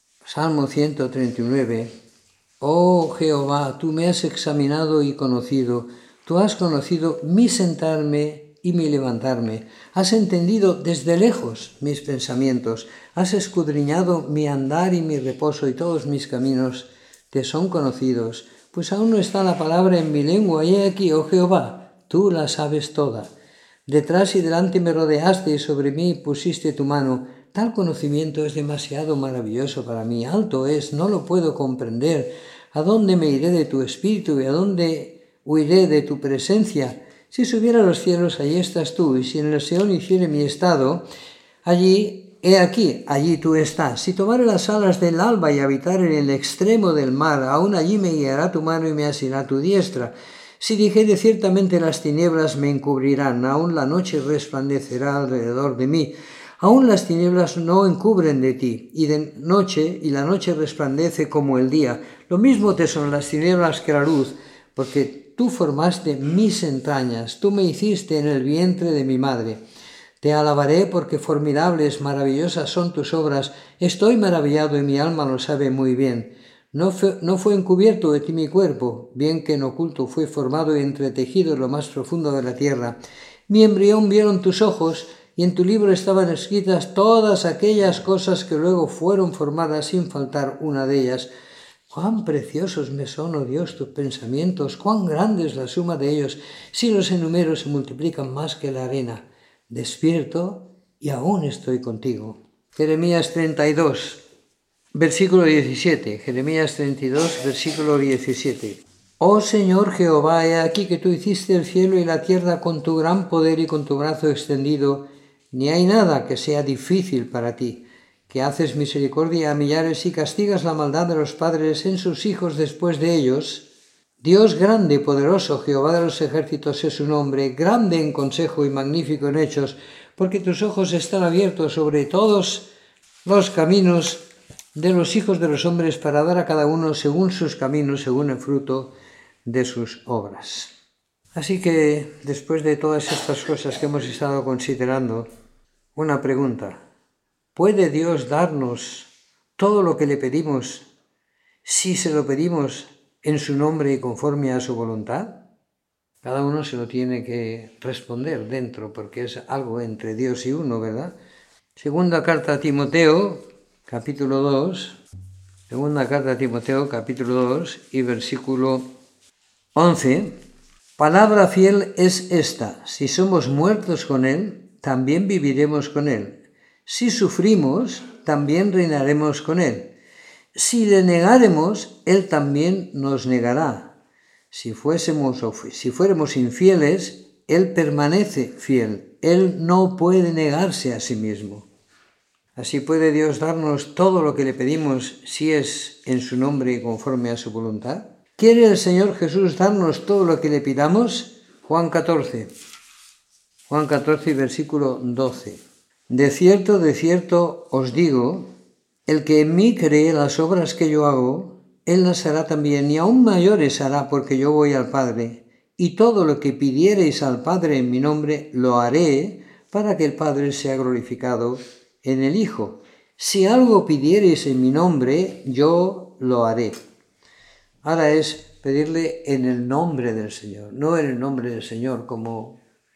139, oh Jehová, tú me has examinado y conocido, tú has conocido mi sentarme y mi levantarme, has entendido desde lejos mis pensamientos, has escudriñado mi andar y mi reposo y todos mis caminos te son conocidos, pues aún no está la palabra en mi lengua, y he aquí, oh Jehová, tú la sabes toda. Detrás y delante me rodeaste y sobre mí pusiste tu mano. Tal conocimiento es demasiado maravilloso para mí, alto es, no lo puedo comprender. ¿A dónde me iré de tu espíritu y a dónde huiré de tu presencia? Si subiera a los cielos, allí estás tú, y si en el Seol hiciere mi estado, he aquí, allí tú estás. Si tomare las alas del alba y habitar en el extremo del mar, aún allí me guiará tu mano y me asirá tu diestra. Si dijere ciertamente las tinieblas me encubrirán, aún la noche resplandecerá alrededor de mí. Aún las tinieblas no encubren de ti, y la noche resplandece como el día. Lo mismo te son las tinieblas que la luz, porque tú formaste mis entrañas, tú me hiciste en el vientre de mi madre. Te alabaré porque formidables, maravillosas son tus obras. Estoy maravillado y mi alma lo sabe muy bien. No fue encubierto de ti mi cuerpo, bien que en oculto fue formado y entretejido en lo más profundo de la tierra. Mi embrión vieron tus ojos, y en tu libro estaban escritas todas aquellas cosas que luego fueron formadas sin faltar una de ellas. Cuán preciosos me son, oh Dios, tus pensamientos, cuán grande es la suma de ellos. Si los enumero se multiplican más que la arena. Despierto y aún estoy contigo. Jeremías 32, versículo 17. Jeremías 32, versículo 17. Oh Señor Jehová, he aquí que tú hiciste el cielo y la tierra con tu gran poder y con tu brazo extendido. Ni hay nada que sea difícil para ti, que haces misericordia a millares y castigas la maldad de los padres en sus hijos después de ellos. Dios grande y poderoso, Jehová de los ejércitos es su nombre, grande en consejo y magnífico en hechos, porque tus ojos están abiertos sobre todos los caminos de los hijos de los hombres para dar a cada uno según sus caminos, según el fruto de sus obras. Así que, después de todas estas cosas que hemos estado considerando, una pregunta. ¿Puede Dios darnos todo lo que le pedimos si se lo pedimos en su nombre y conforme a su voluntad? Cada uno se lo tiene que responder dentro, porque es algo entre Dios y uno, ¿verdad? Segunda carta a Timoteo, capítulo 2. Segunda carta a Timoteo, capítulo 2 y versículo 11. Palabra fiel es esta: si somos muertos con Él, también viviremos con Él. Si sufrimos, también reinaremos con Él. Si le negáremos, Él también nos negará. Si fuéramos infieles, Él permanece fiel. Él no puede negarse a sí mismo. Así puede Dios darnos todo lo que le pedimos si es en su nombre y conforme a su voluntad. ¿Quiere el Señor Jesús darnos todo lo que le pidamos? Juan 14 y versículo 12. De cierto os digo, el que en mí cree las obras que yo hago, él las hará también, y aún mayores hará, porque yo voy al Padre. Y todo lo que pidiereis al Padre en mi nombre, lo haré, para que el Padre sea glorificado en el Hijo. Si algo pidiereis en mi nombre, yo lo haré. Ahora es pedirle en el nombre del Señor, no en el nombre del Señor como,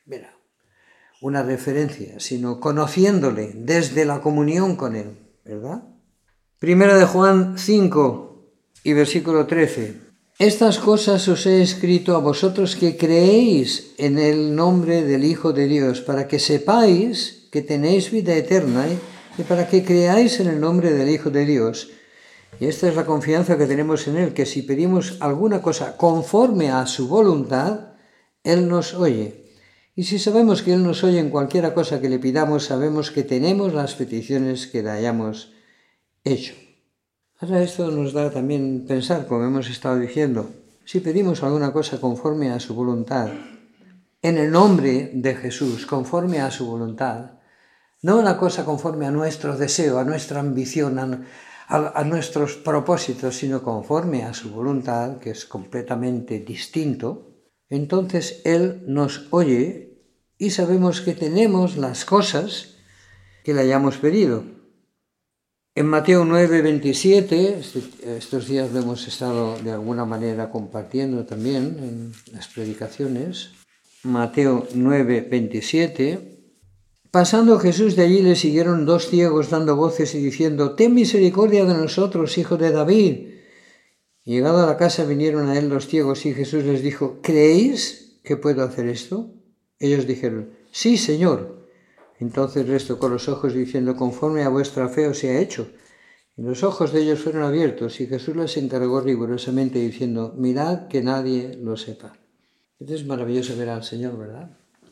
una referencia, sino conociéndole desde la comunión con Él, ¿verdad? Primera de Juan 5 y versículo 13. Estas cosas os he escrito a vosotros que creéis en el nombre del Hijo de Dios, para que sepáis que tenéis vida eterna y para que creáis en el nombre del Hijo de Dios. Y esta es la confianza que tenemos en Él, que si pedimos alguna cosa conforme a su voluntad, Él nos oye. Y si sabemos que Él nos oye en cualquier cosa que le pidamos, sabemos que tenemos las peticiones que le hayamos hecho. Ahora esto nos da también pensar, como hemos estado diciendo, si pedimos alguna cosa conforme a su voluntad, en el nombre de Jesús, conforme a su voluntad, no una cosa conforme a nuestro deseo, a nuestra ambición, a nuestros propósitos, sino conforme a su voluntad, que es completamente distinto, entonces Él nos oye y sabemos que tenemos las cosas que le hayamos pedido. En Mateo 9:27, estos días lo hemos estado de alguna manera compartiendo también en las predicaciones, Mateo 9:27, pasando Jesús de allí le siguieron 2 ciegos dando voces y diciendo: «Ten misericordia de nosotros, hijo de David». Y llegado a la casa vinieron a él los ciegos y Jesús les dijo: «¿Creéis que puedo hacer esto?». Ellos dijeron: «Sí, Señor». Entonces les tocó los ojos diciendo: «Conforme a vuestra fe os sea hecho». Y los ojos de ellos fueron abiertos y Jesús les encargó rigurosamente diciendo: «Mirad que nadie lo sepa». Esto es maravilloso ver al Señor, ¿verdad?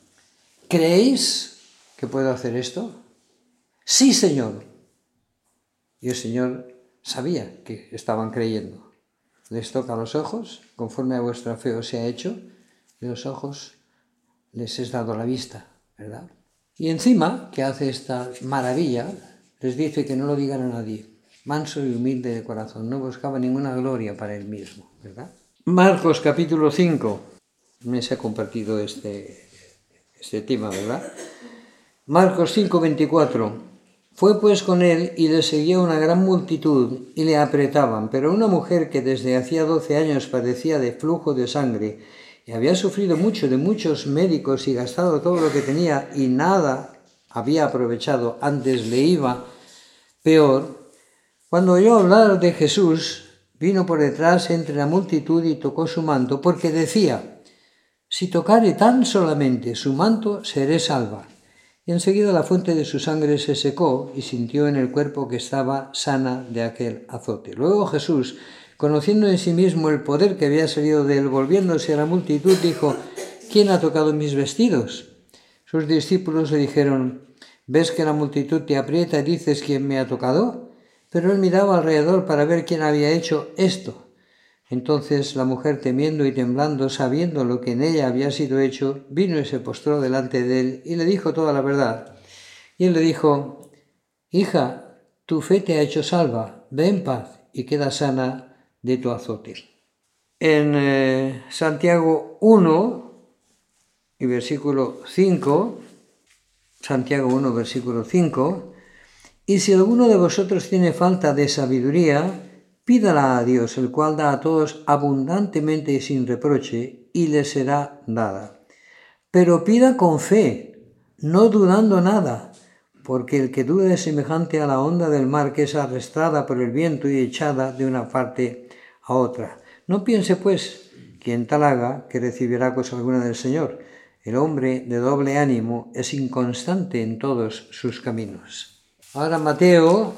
¿Creéis que puedo hacer esto? Sí, Señor. Y el Señor sabía que estaban creyendo. Les toca los ojos, conforme a vuestra fe os sea hecho, y los ojos les es dado la vista, ¿verdad? Y encima, que hace esta maravilla, les dice que no lo digan a nadie. Manso y humilde de corazón, no buscaba ninguna gloria para él mismo, ¿verdad? Marcos capítulo 5, me se ha compartido este tema, ¿verdad? Marcos 5:24. Fue pues con él y le seguía una gran multitud y le apretaban, pero una mujer que desde hacía 12 años padecía de flujo de sangre y había sufrido mucho de muchos médicos y gastado todo lo que tenía y nada había aprovechado, antes le iba peor, cuando oyó hablar de Jesús, vino por detrás entre la multitud y tocó su manto, porque decía: «Si tocare tan solamente su manto, seré salva». Y enseguida la fuente de su sangre se secó y sintió en el cuerpo que estaba sana de aquel azote. Luego Jesús, conociendo en sí mismo el poder que había salido de él, volviéndose a la multitud, dijo: «¿Quién ha tocado mis vestidos?». Sus discípulos le dijeron: «¿Ves que la multitud te aprieta y dices: ¿quién me ha tocado?». Pero él miraba alrededor para ver quién había hecho esto. Entonces la mujer, temiendo y temblando, sabiendo lo que en ella había sido hecho, vino y se postró delante de él y le dijo toda la verdad. Y él le dijo: «Hija, tu fe te ha hecho salva, ve en paz y queda sana de tu azote». En Santiago 1, y versículo 5, Santiago 1, versículo 5, y si alguno de vosotros tiene falta de sabiduría, pídala a Dios, el cual da a todos abundantemente y sin reproche, y le será dada. Pero pida con fe, no dudando nada, porque el que duda es semejante a la onda del mar que es arrastrada por el viento y echada de una parte a otra. No piense, pues, quien tal haga, que recibirá cosa alguna del Señor. El hombre de doble ánimo es inconstante en todos sus caminos. Ahora Mateo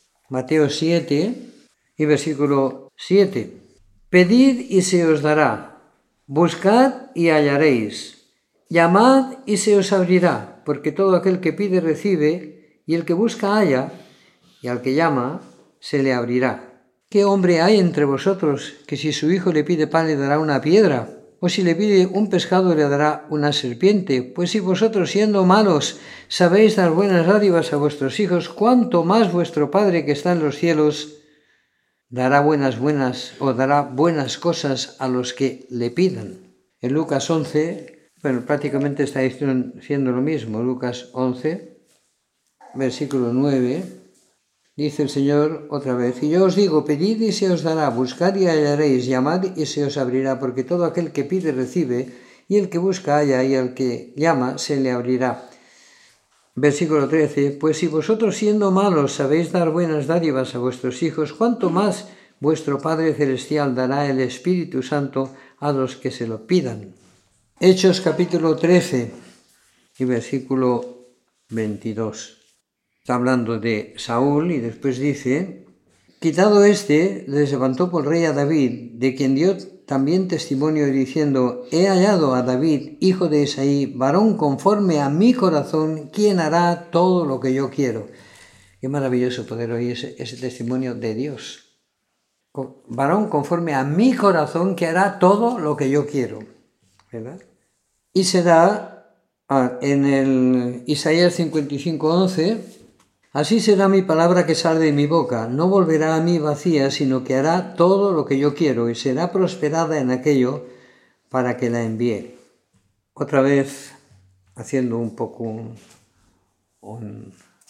7 y versículo 7. Pedid y se os dará, buscad y hallaréis, llamad y se os abrirá, porque todo aquel que pide recibe, y el que busca halla, y al que llama se le abrirá. ¿Qué hombre hay entre vosotros que si su hijo le pide pan le dará una piedra? ¿O si le pide un pescado le dará una serpiente? Pues si vosotros, siendo malos, sabéis dar buenas dádivas a vuestros hijos, ¿cuánto más vuestro Padre que está en los cielos dará buenas cosas a los que le pidan? En Lucas 11, prácticamente está diciendo lo mismo. Lucas 11, versículo 9. Dice el Señor otra vez, y yo os digo, pedid y se os dará, buscad y hallaréis, llamad y se os abrirá, porque todo aquel que pide recibe, y el que busca halla, y al que llama se le abrirá. Versículo 13, pues si vosotros siendo malos sabéis dar buenas dádivas a vuestros hijos, ¿cuánto más vuestro Padre Celestial dará el Espíritu Santo a los que se lo pidan? Hechos capítulo 13 y versículo 22. Está hablando de Saúl y después dice, quitado les levantó por rey a David, de quien dio también testimonio diciendo, he hallado a David, hijo de Isaí, varón conforme a mi corazón, quien hará todo lo que yo quiero. Qué maravilloso poder oír ese testimonio de Dios. Varón conforme a mi corazón, que hará todo lo que yo quiero. ¿Verdad? Y será en el Isaías 55:11, así será mi palabra que sale de mi boca, no volverá a mí vacía, sino que hará todo lo que yo quiero y será prosperada en aquello para que la envíe. Otra vez, haciendo un poco un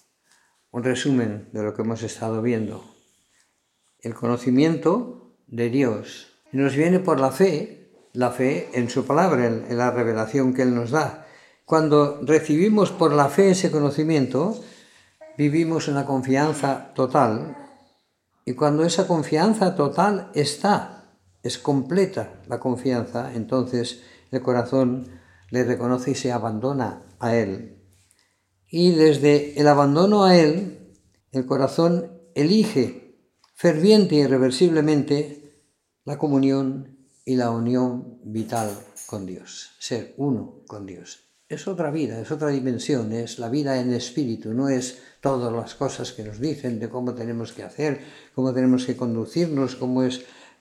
resumen de lo que hemos estado viendo. El conocimiento de Dios nos viene por la fe en su palabra, en la revelación que Él nos da. Cuando recibimos por la fe ese conocimiento, vivimos una confianza total, y cuando esa confianza total es completa la confianza, entonces el corazón le reconoce y se abandona a Él. Y desde el abandono a Él, el corazón elige ferviente y irreversiblemente la comunión y la unión vital con Dios, ser uno con Dios. Es otra vida, es otra dimensión, es la vida en espíritu, no es todas las cosas que nos dicen de cómo tenemos que hacer, cómo tenemos que conducirnos, cómo es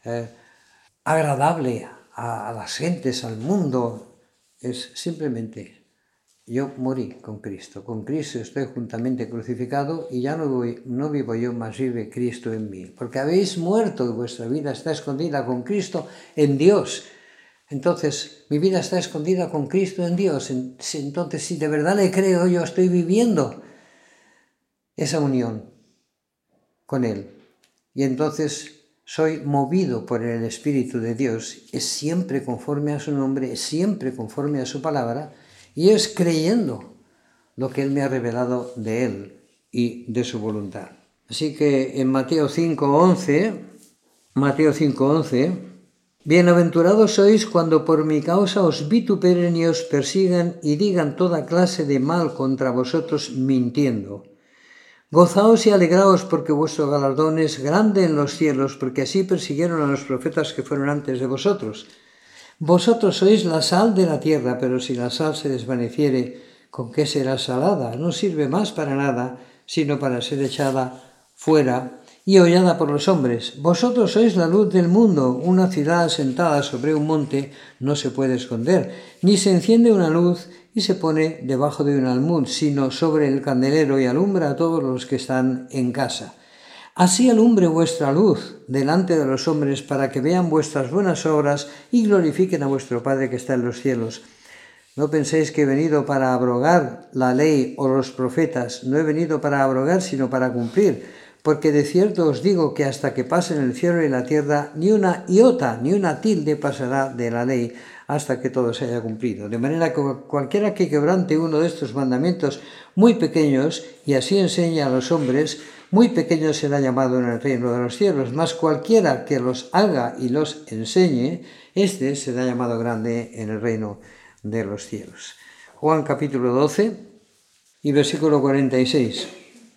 agradable a las gentes, al mundo. Es simplemente, yo morí con Cristo estoy juntamente crucificado y ya no vivo yo, mas vive Cristo en mí. Porque habéis muerto y vuestra vida está escondida con Cristo en Dios. Entonces, mi vida está escondida con Cristo en Dios. Entonces, si de verdad le creo, yo estoy viviendo esa unión con Él. Y entonces soy movido por el Espíritu de Dios. Es siempre conforme a su nombre, es siempre conforme a su palabra, y es creyendo lo que Él me ha revelado de Él y de su voluntad. Así que en Mateo 5:11, bienaventurados sois cuando por mi causa os vituperen y os persigan y digan toda clase de mal contra vosotros mintiendo. Gozaos y alegraos porque vuestro galardón es grande en los cielos, porque así persiguieron a los profetas que fueron antes de vosotros. Vosotros sois la sal de la tierra, pero si la sal se desvaneciere, ¿con qué será salada? No sirve más para nada, sino para ser echada fuera y hollada por los hombres. Vosotros sois la luz del mundo. Una ciudad asentada sobre un monte no se puede esconder, ni se enciende una luz y se pone debajo de un almud, sino sobre el candelero y alumbra a todos los que están en casa. Así alumbre vuestra luz delante de los hombres, para que vean vuestras buenas obras y glorifiquen a vuestro Padre que está en los cielos. No penséis que he venido para abrogar la ley o los profetas. No he venido para abrogar, sino para cumplir. Porque de cierto os digo que hasta que pasen el cielo y la tierra, ni una iota, ni una tilde pasará de la ley hasta que todo se haya cumplido. De manera que cualquiera que quebrante uno de estos mandamientos muy pequeños y así enseñe a los hombres, muy pequeño será llamado en el reino de los cielos. Mas cualquiera que los haga y los enseñe, este será llamado grande en el reino de los cielos. Juan capítulo 12 y versículo 46.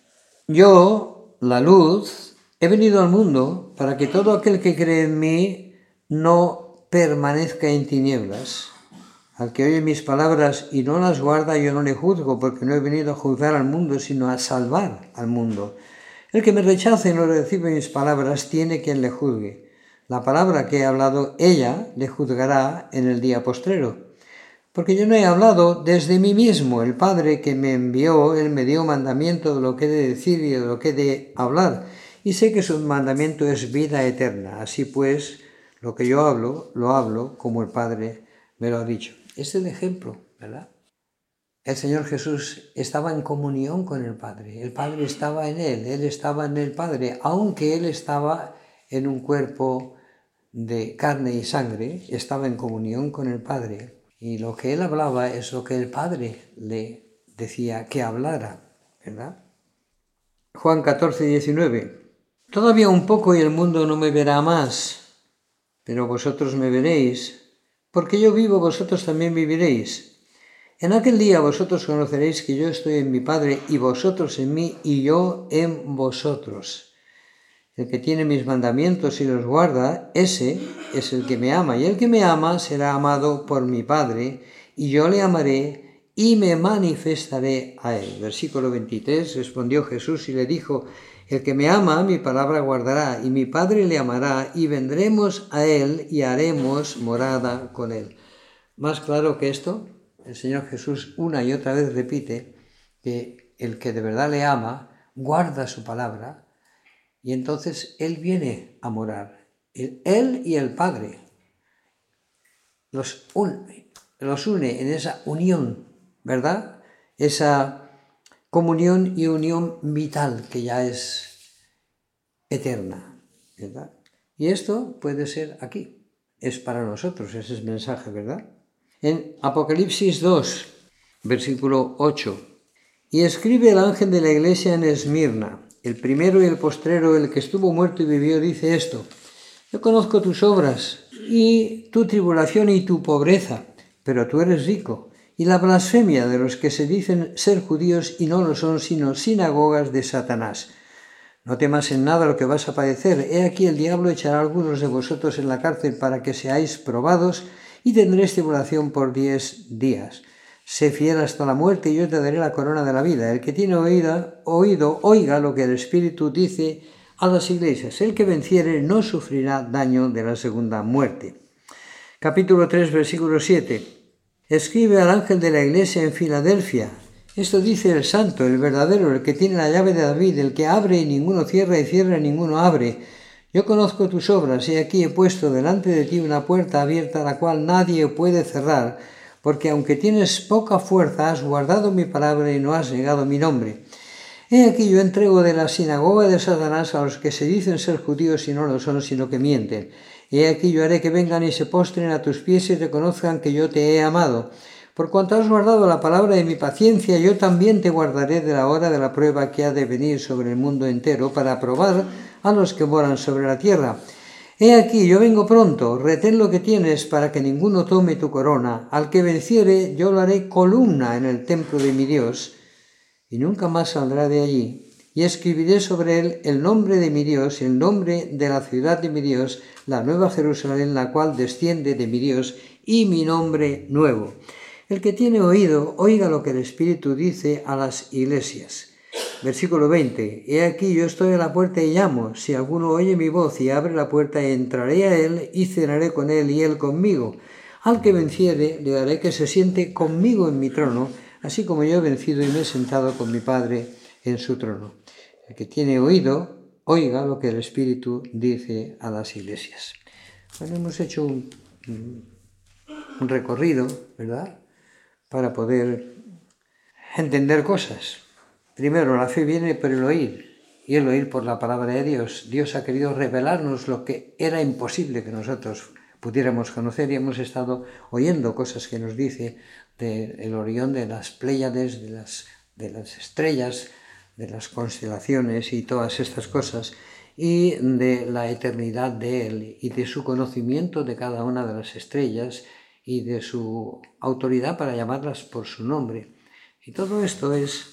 Yo, la luz, he venido al mundo para que todo aquel que cree en mí no permanezca en tinieblas. Al que oye mis palabras y no las guarda, yo no le juzgo, porque no he venido a juzgar al mundo, sino a salvar al mundo. El que me rechace y no recibe mis palabras, tiene quien le juzgue. La palabra que he hablado, ella le juzgará en el día postrero. Porque yo no he hablado desde mí mismo. El Padre que me envió, Él me dio mandamiento de lo que he de decir y de lo que he de hablar. Y sé que su mandamiento es vida eterna. Así pues, lo que yo hablo, lo hablo como el Padre me lo ha dicho. Este es el ejemplo, ¿verdad? El Señor Jesús estaba en comunión con el Padre estaba en Él estaba en el Padre, aunque Él estaba en un cuerpo de carne y sangre, estaba en comunión con el Padre, y lo que Él hablaba es lo que el Padre le decía que hablara, ¿verdad? Juan 14, 19. Todavía un poco y el mundo no me verá más, pero vosotros me veréis, porque yo vivo, vosotros también viviréis. En aquel día vosotros conoceréis que yo estoy en mi Padre y vosotros en mí y yo en vosotros. El que tiene mis mandamientos y los guarda, ese es el que me ama. Y el que me ama será amado por mi Padre y yo le amaré y me manifestaré a él. Versículo 23, respondió Jesús y le dijo, el que me ama, mi palabra guardará y mi Padre le amará y vendremos a él y haremos morada con él. Más claro que esto, el Señor Jesús una y otra vez repite que el que de verdad le ama guarda su palabra y entonces Él viene a morar. Él y el Padre los une en esa unión, ¿verdad? Esa comunión y unión vital que ya es eterna, ¿verdad? Y esto puede ser aquí, es para nosotros ese es el mensaje, ¿verdad? En Apocalipsis 2, versículo 8, y escribe el ángel de la iglesia en Esmirna, el primero y el postrero, el que estuvo muerto y vivió, dice esto, yo conozco tus obras y tu tribulación y tu pobreza, pero tú eres rico, y la blasfemia de los que se dicen ser judíos y no lo son, sino sinagogas de Satanás. No temas en nada lo que vas a padecer. He aquí el diablo echará a algunos de vosotros en la cárcel para que seáis probados y tendréis tribulación por 10 días. Sé fiel hasta la muerte y yo te daré la corona de la vida. El que tiene oído, oiga lo que el Espíritu dice a las iglesias. El que venciere no sufrirá daño de la segunda muerte. Capítulo 3, versículo 7. Escribe al ángel de la iglesia en Filadelfia. Esto dice el santo, el verdadero, el que tiene la llave de David, el que abre y ninguno cierra y cierra y ninguno abre. Yo conozco tus obras y aquí he puesto delante de ti una puerta abierta la cual nadie puede cerrar, porque aunque tienes poca fuerza has guardado mi palabra y no has negado mi nombre. He aquí yo entrego de la sinagoga de Satanás a los que se dicen ser judíos y no lo son, sino que mienten. He aquí yo haré que vengan y se postren a tus pies y reconozcan que yo te he amado. Por cuanto has guardado la palabra de mi paciencia, yo también te guardaré de la hora de la prueba que ha de venir sobre el mundo entero para probar a los que moran sobre la tierra. He aquí, yo vengo pronto, retén lo que tienes para que ninguno tome tu corona. Al que venciere, yo lo haré columna en el templo de mi Dios, y nunca más saldrá de allí. Y escribiré sobre él el nombre de mi Dios, el nombre de la ciudad de mi Dios, la nueva Jerusalén, la cual desciende de mi Dios, y mi nombre nuevo. El que tiene oído, oiga lo que el Espíritu dice a las iglesias. Versículo 20. He aquí yo estoy a la puerta y llamo. Si alguno oye mi voz y abre la puerta, entraré a él y cenaré con él y él conmigo. Al que venciere, le daré que se siente conmigo en mi trono, así como yo he vencido y me he sentado con mi Padre en su trono. El que tiene oído, oiga lo que el Espíritu dice a las iglesias. Bueno, hemos hecho un recorrido, ¿verdad?, para poder entender cosas. Primero, la fe viene por el oír, y el oír por la palabra de Dios. Dios ha querido revelarnos lo que era imposible que nosotros pudiéramos conocer, y hemos estado oyendo cosas que nos dice del Orión, de las Pléyades, de las estrellas, de las constelaciones y todas estas cosas, y de la eternidad de Él y de su conocimiento de cada una de las estrellas y de su autoridad para llamarlas por su nombre. Y todo esto es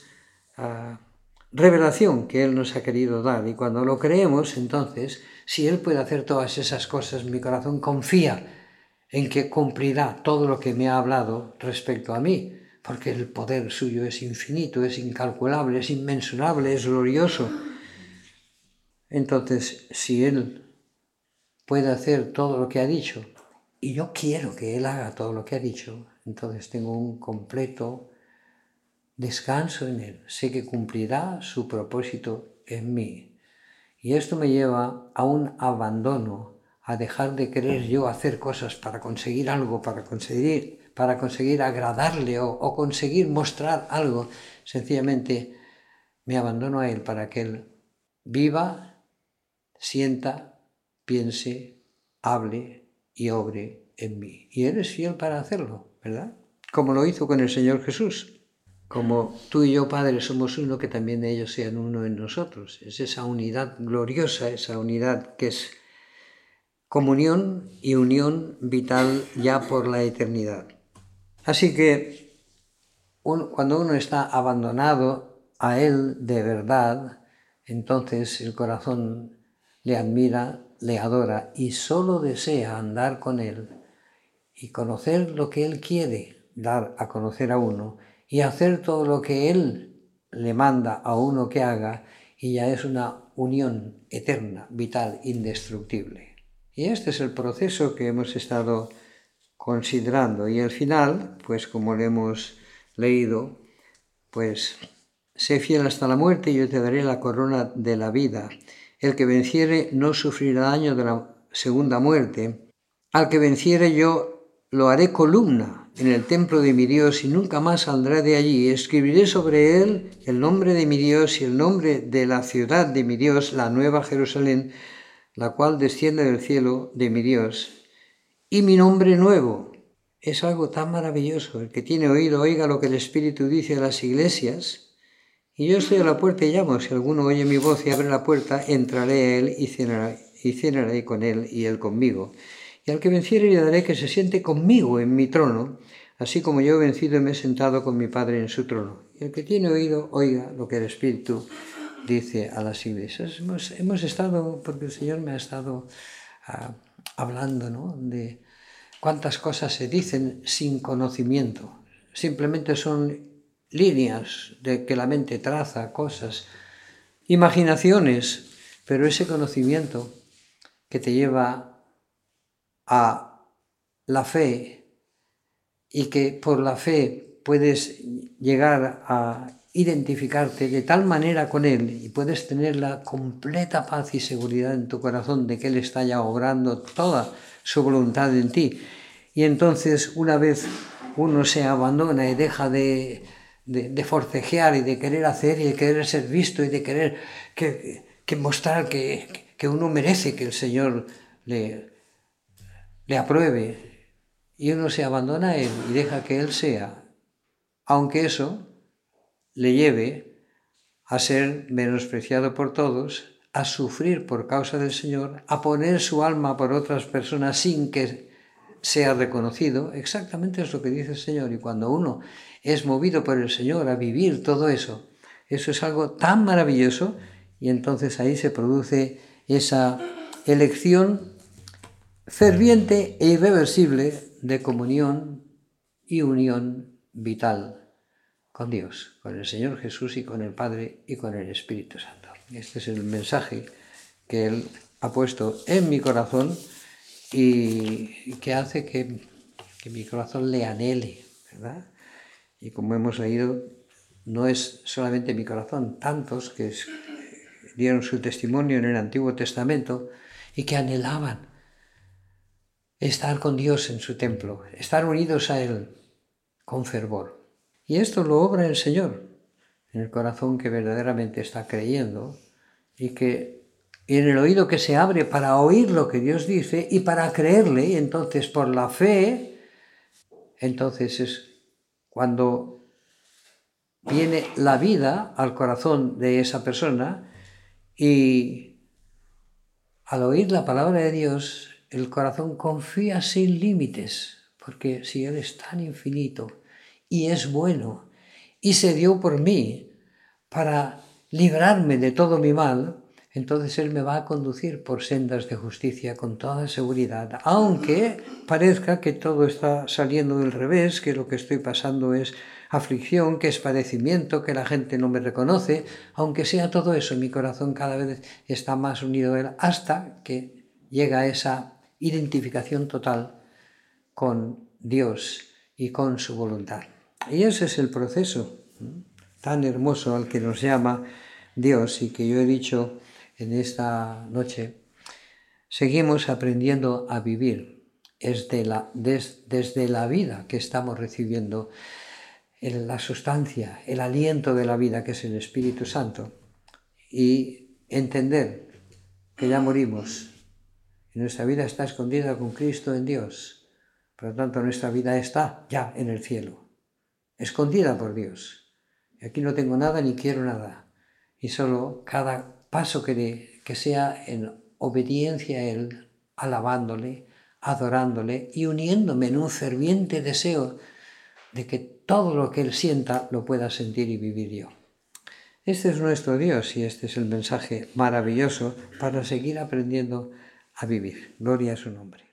revelación que Él nos ha querido dar, y cuando lo creemos, entonces, si Él puede hacer todas esas cosas, mi corazón confía en que cumplirá todo lo que me ha hablado respecto a mí, porque el poder suyo es infinito, es incalculable, es inmensurable, es glorioso. Entonces, si Él puede hacer todo lo que ha dicho, y yo quiero que Él haga todo lo que ha dicho, entonces tengo un completo descanso en Él. Sé que cumplirá su propósito en mí. Y esto me lleva a un abandono, a dejar de querer yo hacer cosas para conseguir algo, para conseguir agradarle o conseguir mostrar algo. Sencillamente me abandono a Él para que Él viva, sienta, piense, hable y obre en mí. Y Él es fiel para hacerlo, ¿verdad? Como lo hizo con el Señor Jesús. Como tú y yo, Padre, somos uno, que también ellos sean uno en nosotros. Es esa unidad gloriosa, esa unidad que es comunión y unión vital ya por la eternidad. Así que cuando uno está abandonado a Él de verdad, entonces el corazón le admira, le adora y solo desea andar con Él y conocer lo que Él quiere dar a conocer a uno y hacer todo lo que Él le manda a uno que haga, y ya es una unión eterna, vital, indestructible. Y este es el proceso que hemos estado considerando, y al final, pues como le hemos leído, pues sé fiel hasta la muerte y yo te daré la corona de la vida. El que venciere no sufrirá daño de la segunda muerte. Al que venciere yo lo haré columna en el templo de mi Dios y nunca más saldrá de allí. Escribiré sobre él el nombre de mi Dios y el nombre de la ciudad de mi Dios, la nueva Jerusalén, la cual desciende del cielo de mi Dios. Y mi nombre nuevo. Es algo tan maravilloso. El que tiene oído, oiga lo que el Espíritu dice a las iglesias. Y yo estoy a la puerta y llamo. Si alguno oye mi voz y abre la puerta, entraré a él y cenaré con él y él conmigo. Y al que venciere le daré que se siente conmigo en mi trono, así como yo he vencido y me he sentado con mi Padre en su trono. Y el que tiene oído, oiga lo que el Espíritu dice a las iglesias. Hemos estado, porque el Señor me ha estado hablando, ¿no?, de cuántas cosas se dicen sin conocimiento. Simplemente son líneas de que la mente traza, cosas, imaginaciones, pero ese conocimiento que te lleva a la fe y que por la fe puedes llegar a identificarte de tal manera con Él y puedes tener la completa paz y seguridad en tu corazón de que Él está ya obrando toda su voluntad en ti. Y entonces, una vez uno se abandona y deja de forcejear y de querer hacer y de querer ser visto y de querer que mostrar que uno merece que el Señor le apruebe, y uno se abandona a Él y deja que Él sea, aunque eso le lleve a ser menospreciado por todos, a sufrir por causa del Señor, a poner su alma por otras personas sin que sea reconocido. Exactamente es lo que dice el Señor. Y cuando uno es movido por el Señor a vivir todo eso, eso es algo tan maravilloso, y entonces ahí se produce esa elección ferviente e irreversible de comunión y unión vital con Dios, con el Señor Jesús y con el Padre y con el Espíritu Santo. Este es el mensaje que Él ha puesto en mi corazón y que hace que mi corazón le anhele, ¿verdad? Y como hemos leído, no es solamente mi corazón, tantos que dieron su testimonio en el Antiguo Testamento y que anhelaban estar con Dios en su templo, estar unidos a Él, con fervor. Y esto lo obra el Señor en el corazón que verdaderamente está creyendo y en el oído que se abre para oír lo que Dios dice y para creerle. Y entonces por la fe, entonces es cuando viene la vida al corazón de esa persona, y al oír la palabra de Dios el corazón confía sin límites, porque si Él es tan infinito y es bueno y se dio por mí para librarme de todo mi mal, entonces Él me va a conducir por sendas de justicia con toda seguridad, aunque parezca que todo está saliendo del revés, que lo que estoy pasando es aflicción, que es padecimiento, que la gente no me reconoce. Aunque sea todo eso, mi corazón cada vez está más unido a Él, hasta que llega a esa identificación total con Dios y con su voluntad. Y ese es el proceso tan hermoso al que nos llama Dios, y que yo he dicho en esta noche. Seguimos aprendiendo a vivir desde la vida que estamos recibiendo, la sustancia, el aliento de la vida, que es el Espíritu Santo, y entender que ya morimos y nuestra vida está escondida con Cristo en Dios. Por lo tanto, nuestra vida está ya en el cielo, escondida por Dios. Y aquí no tengo nada ni quiero nada. Y solo cada paso que sea en obediencia a Él, alabándole, adorándole y uniéndome en un ferviente deseo de que todo lo que Él sienta lo pueda sentir y vivir yo. Este es nuestro Dios, y este es el mensaje maravilloso para seguir aprendiendo a vivir. Gloria a su nombre.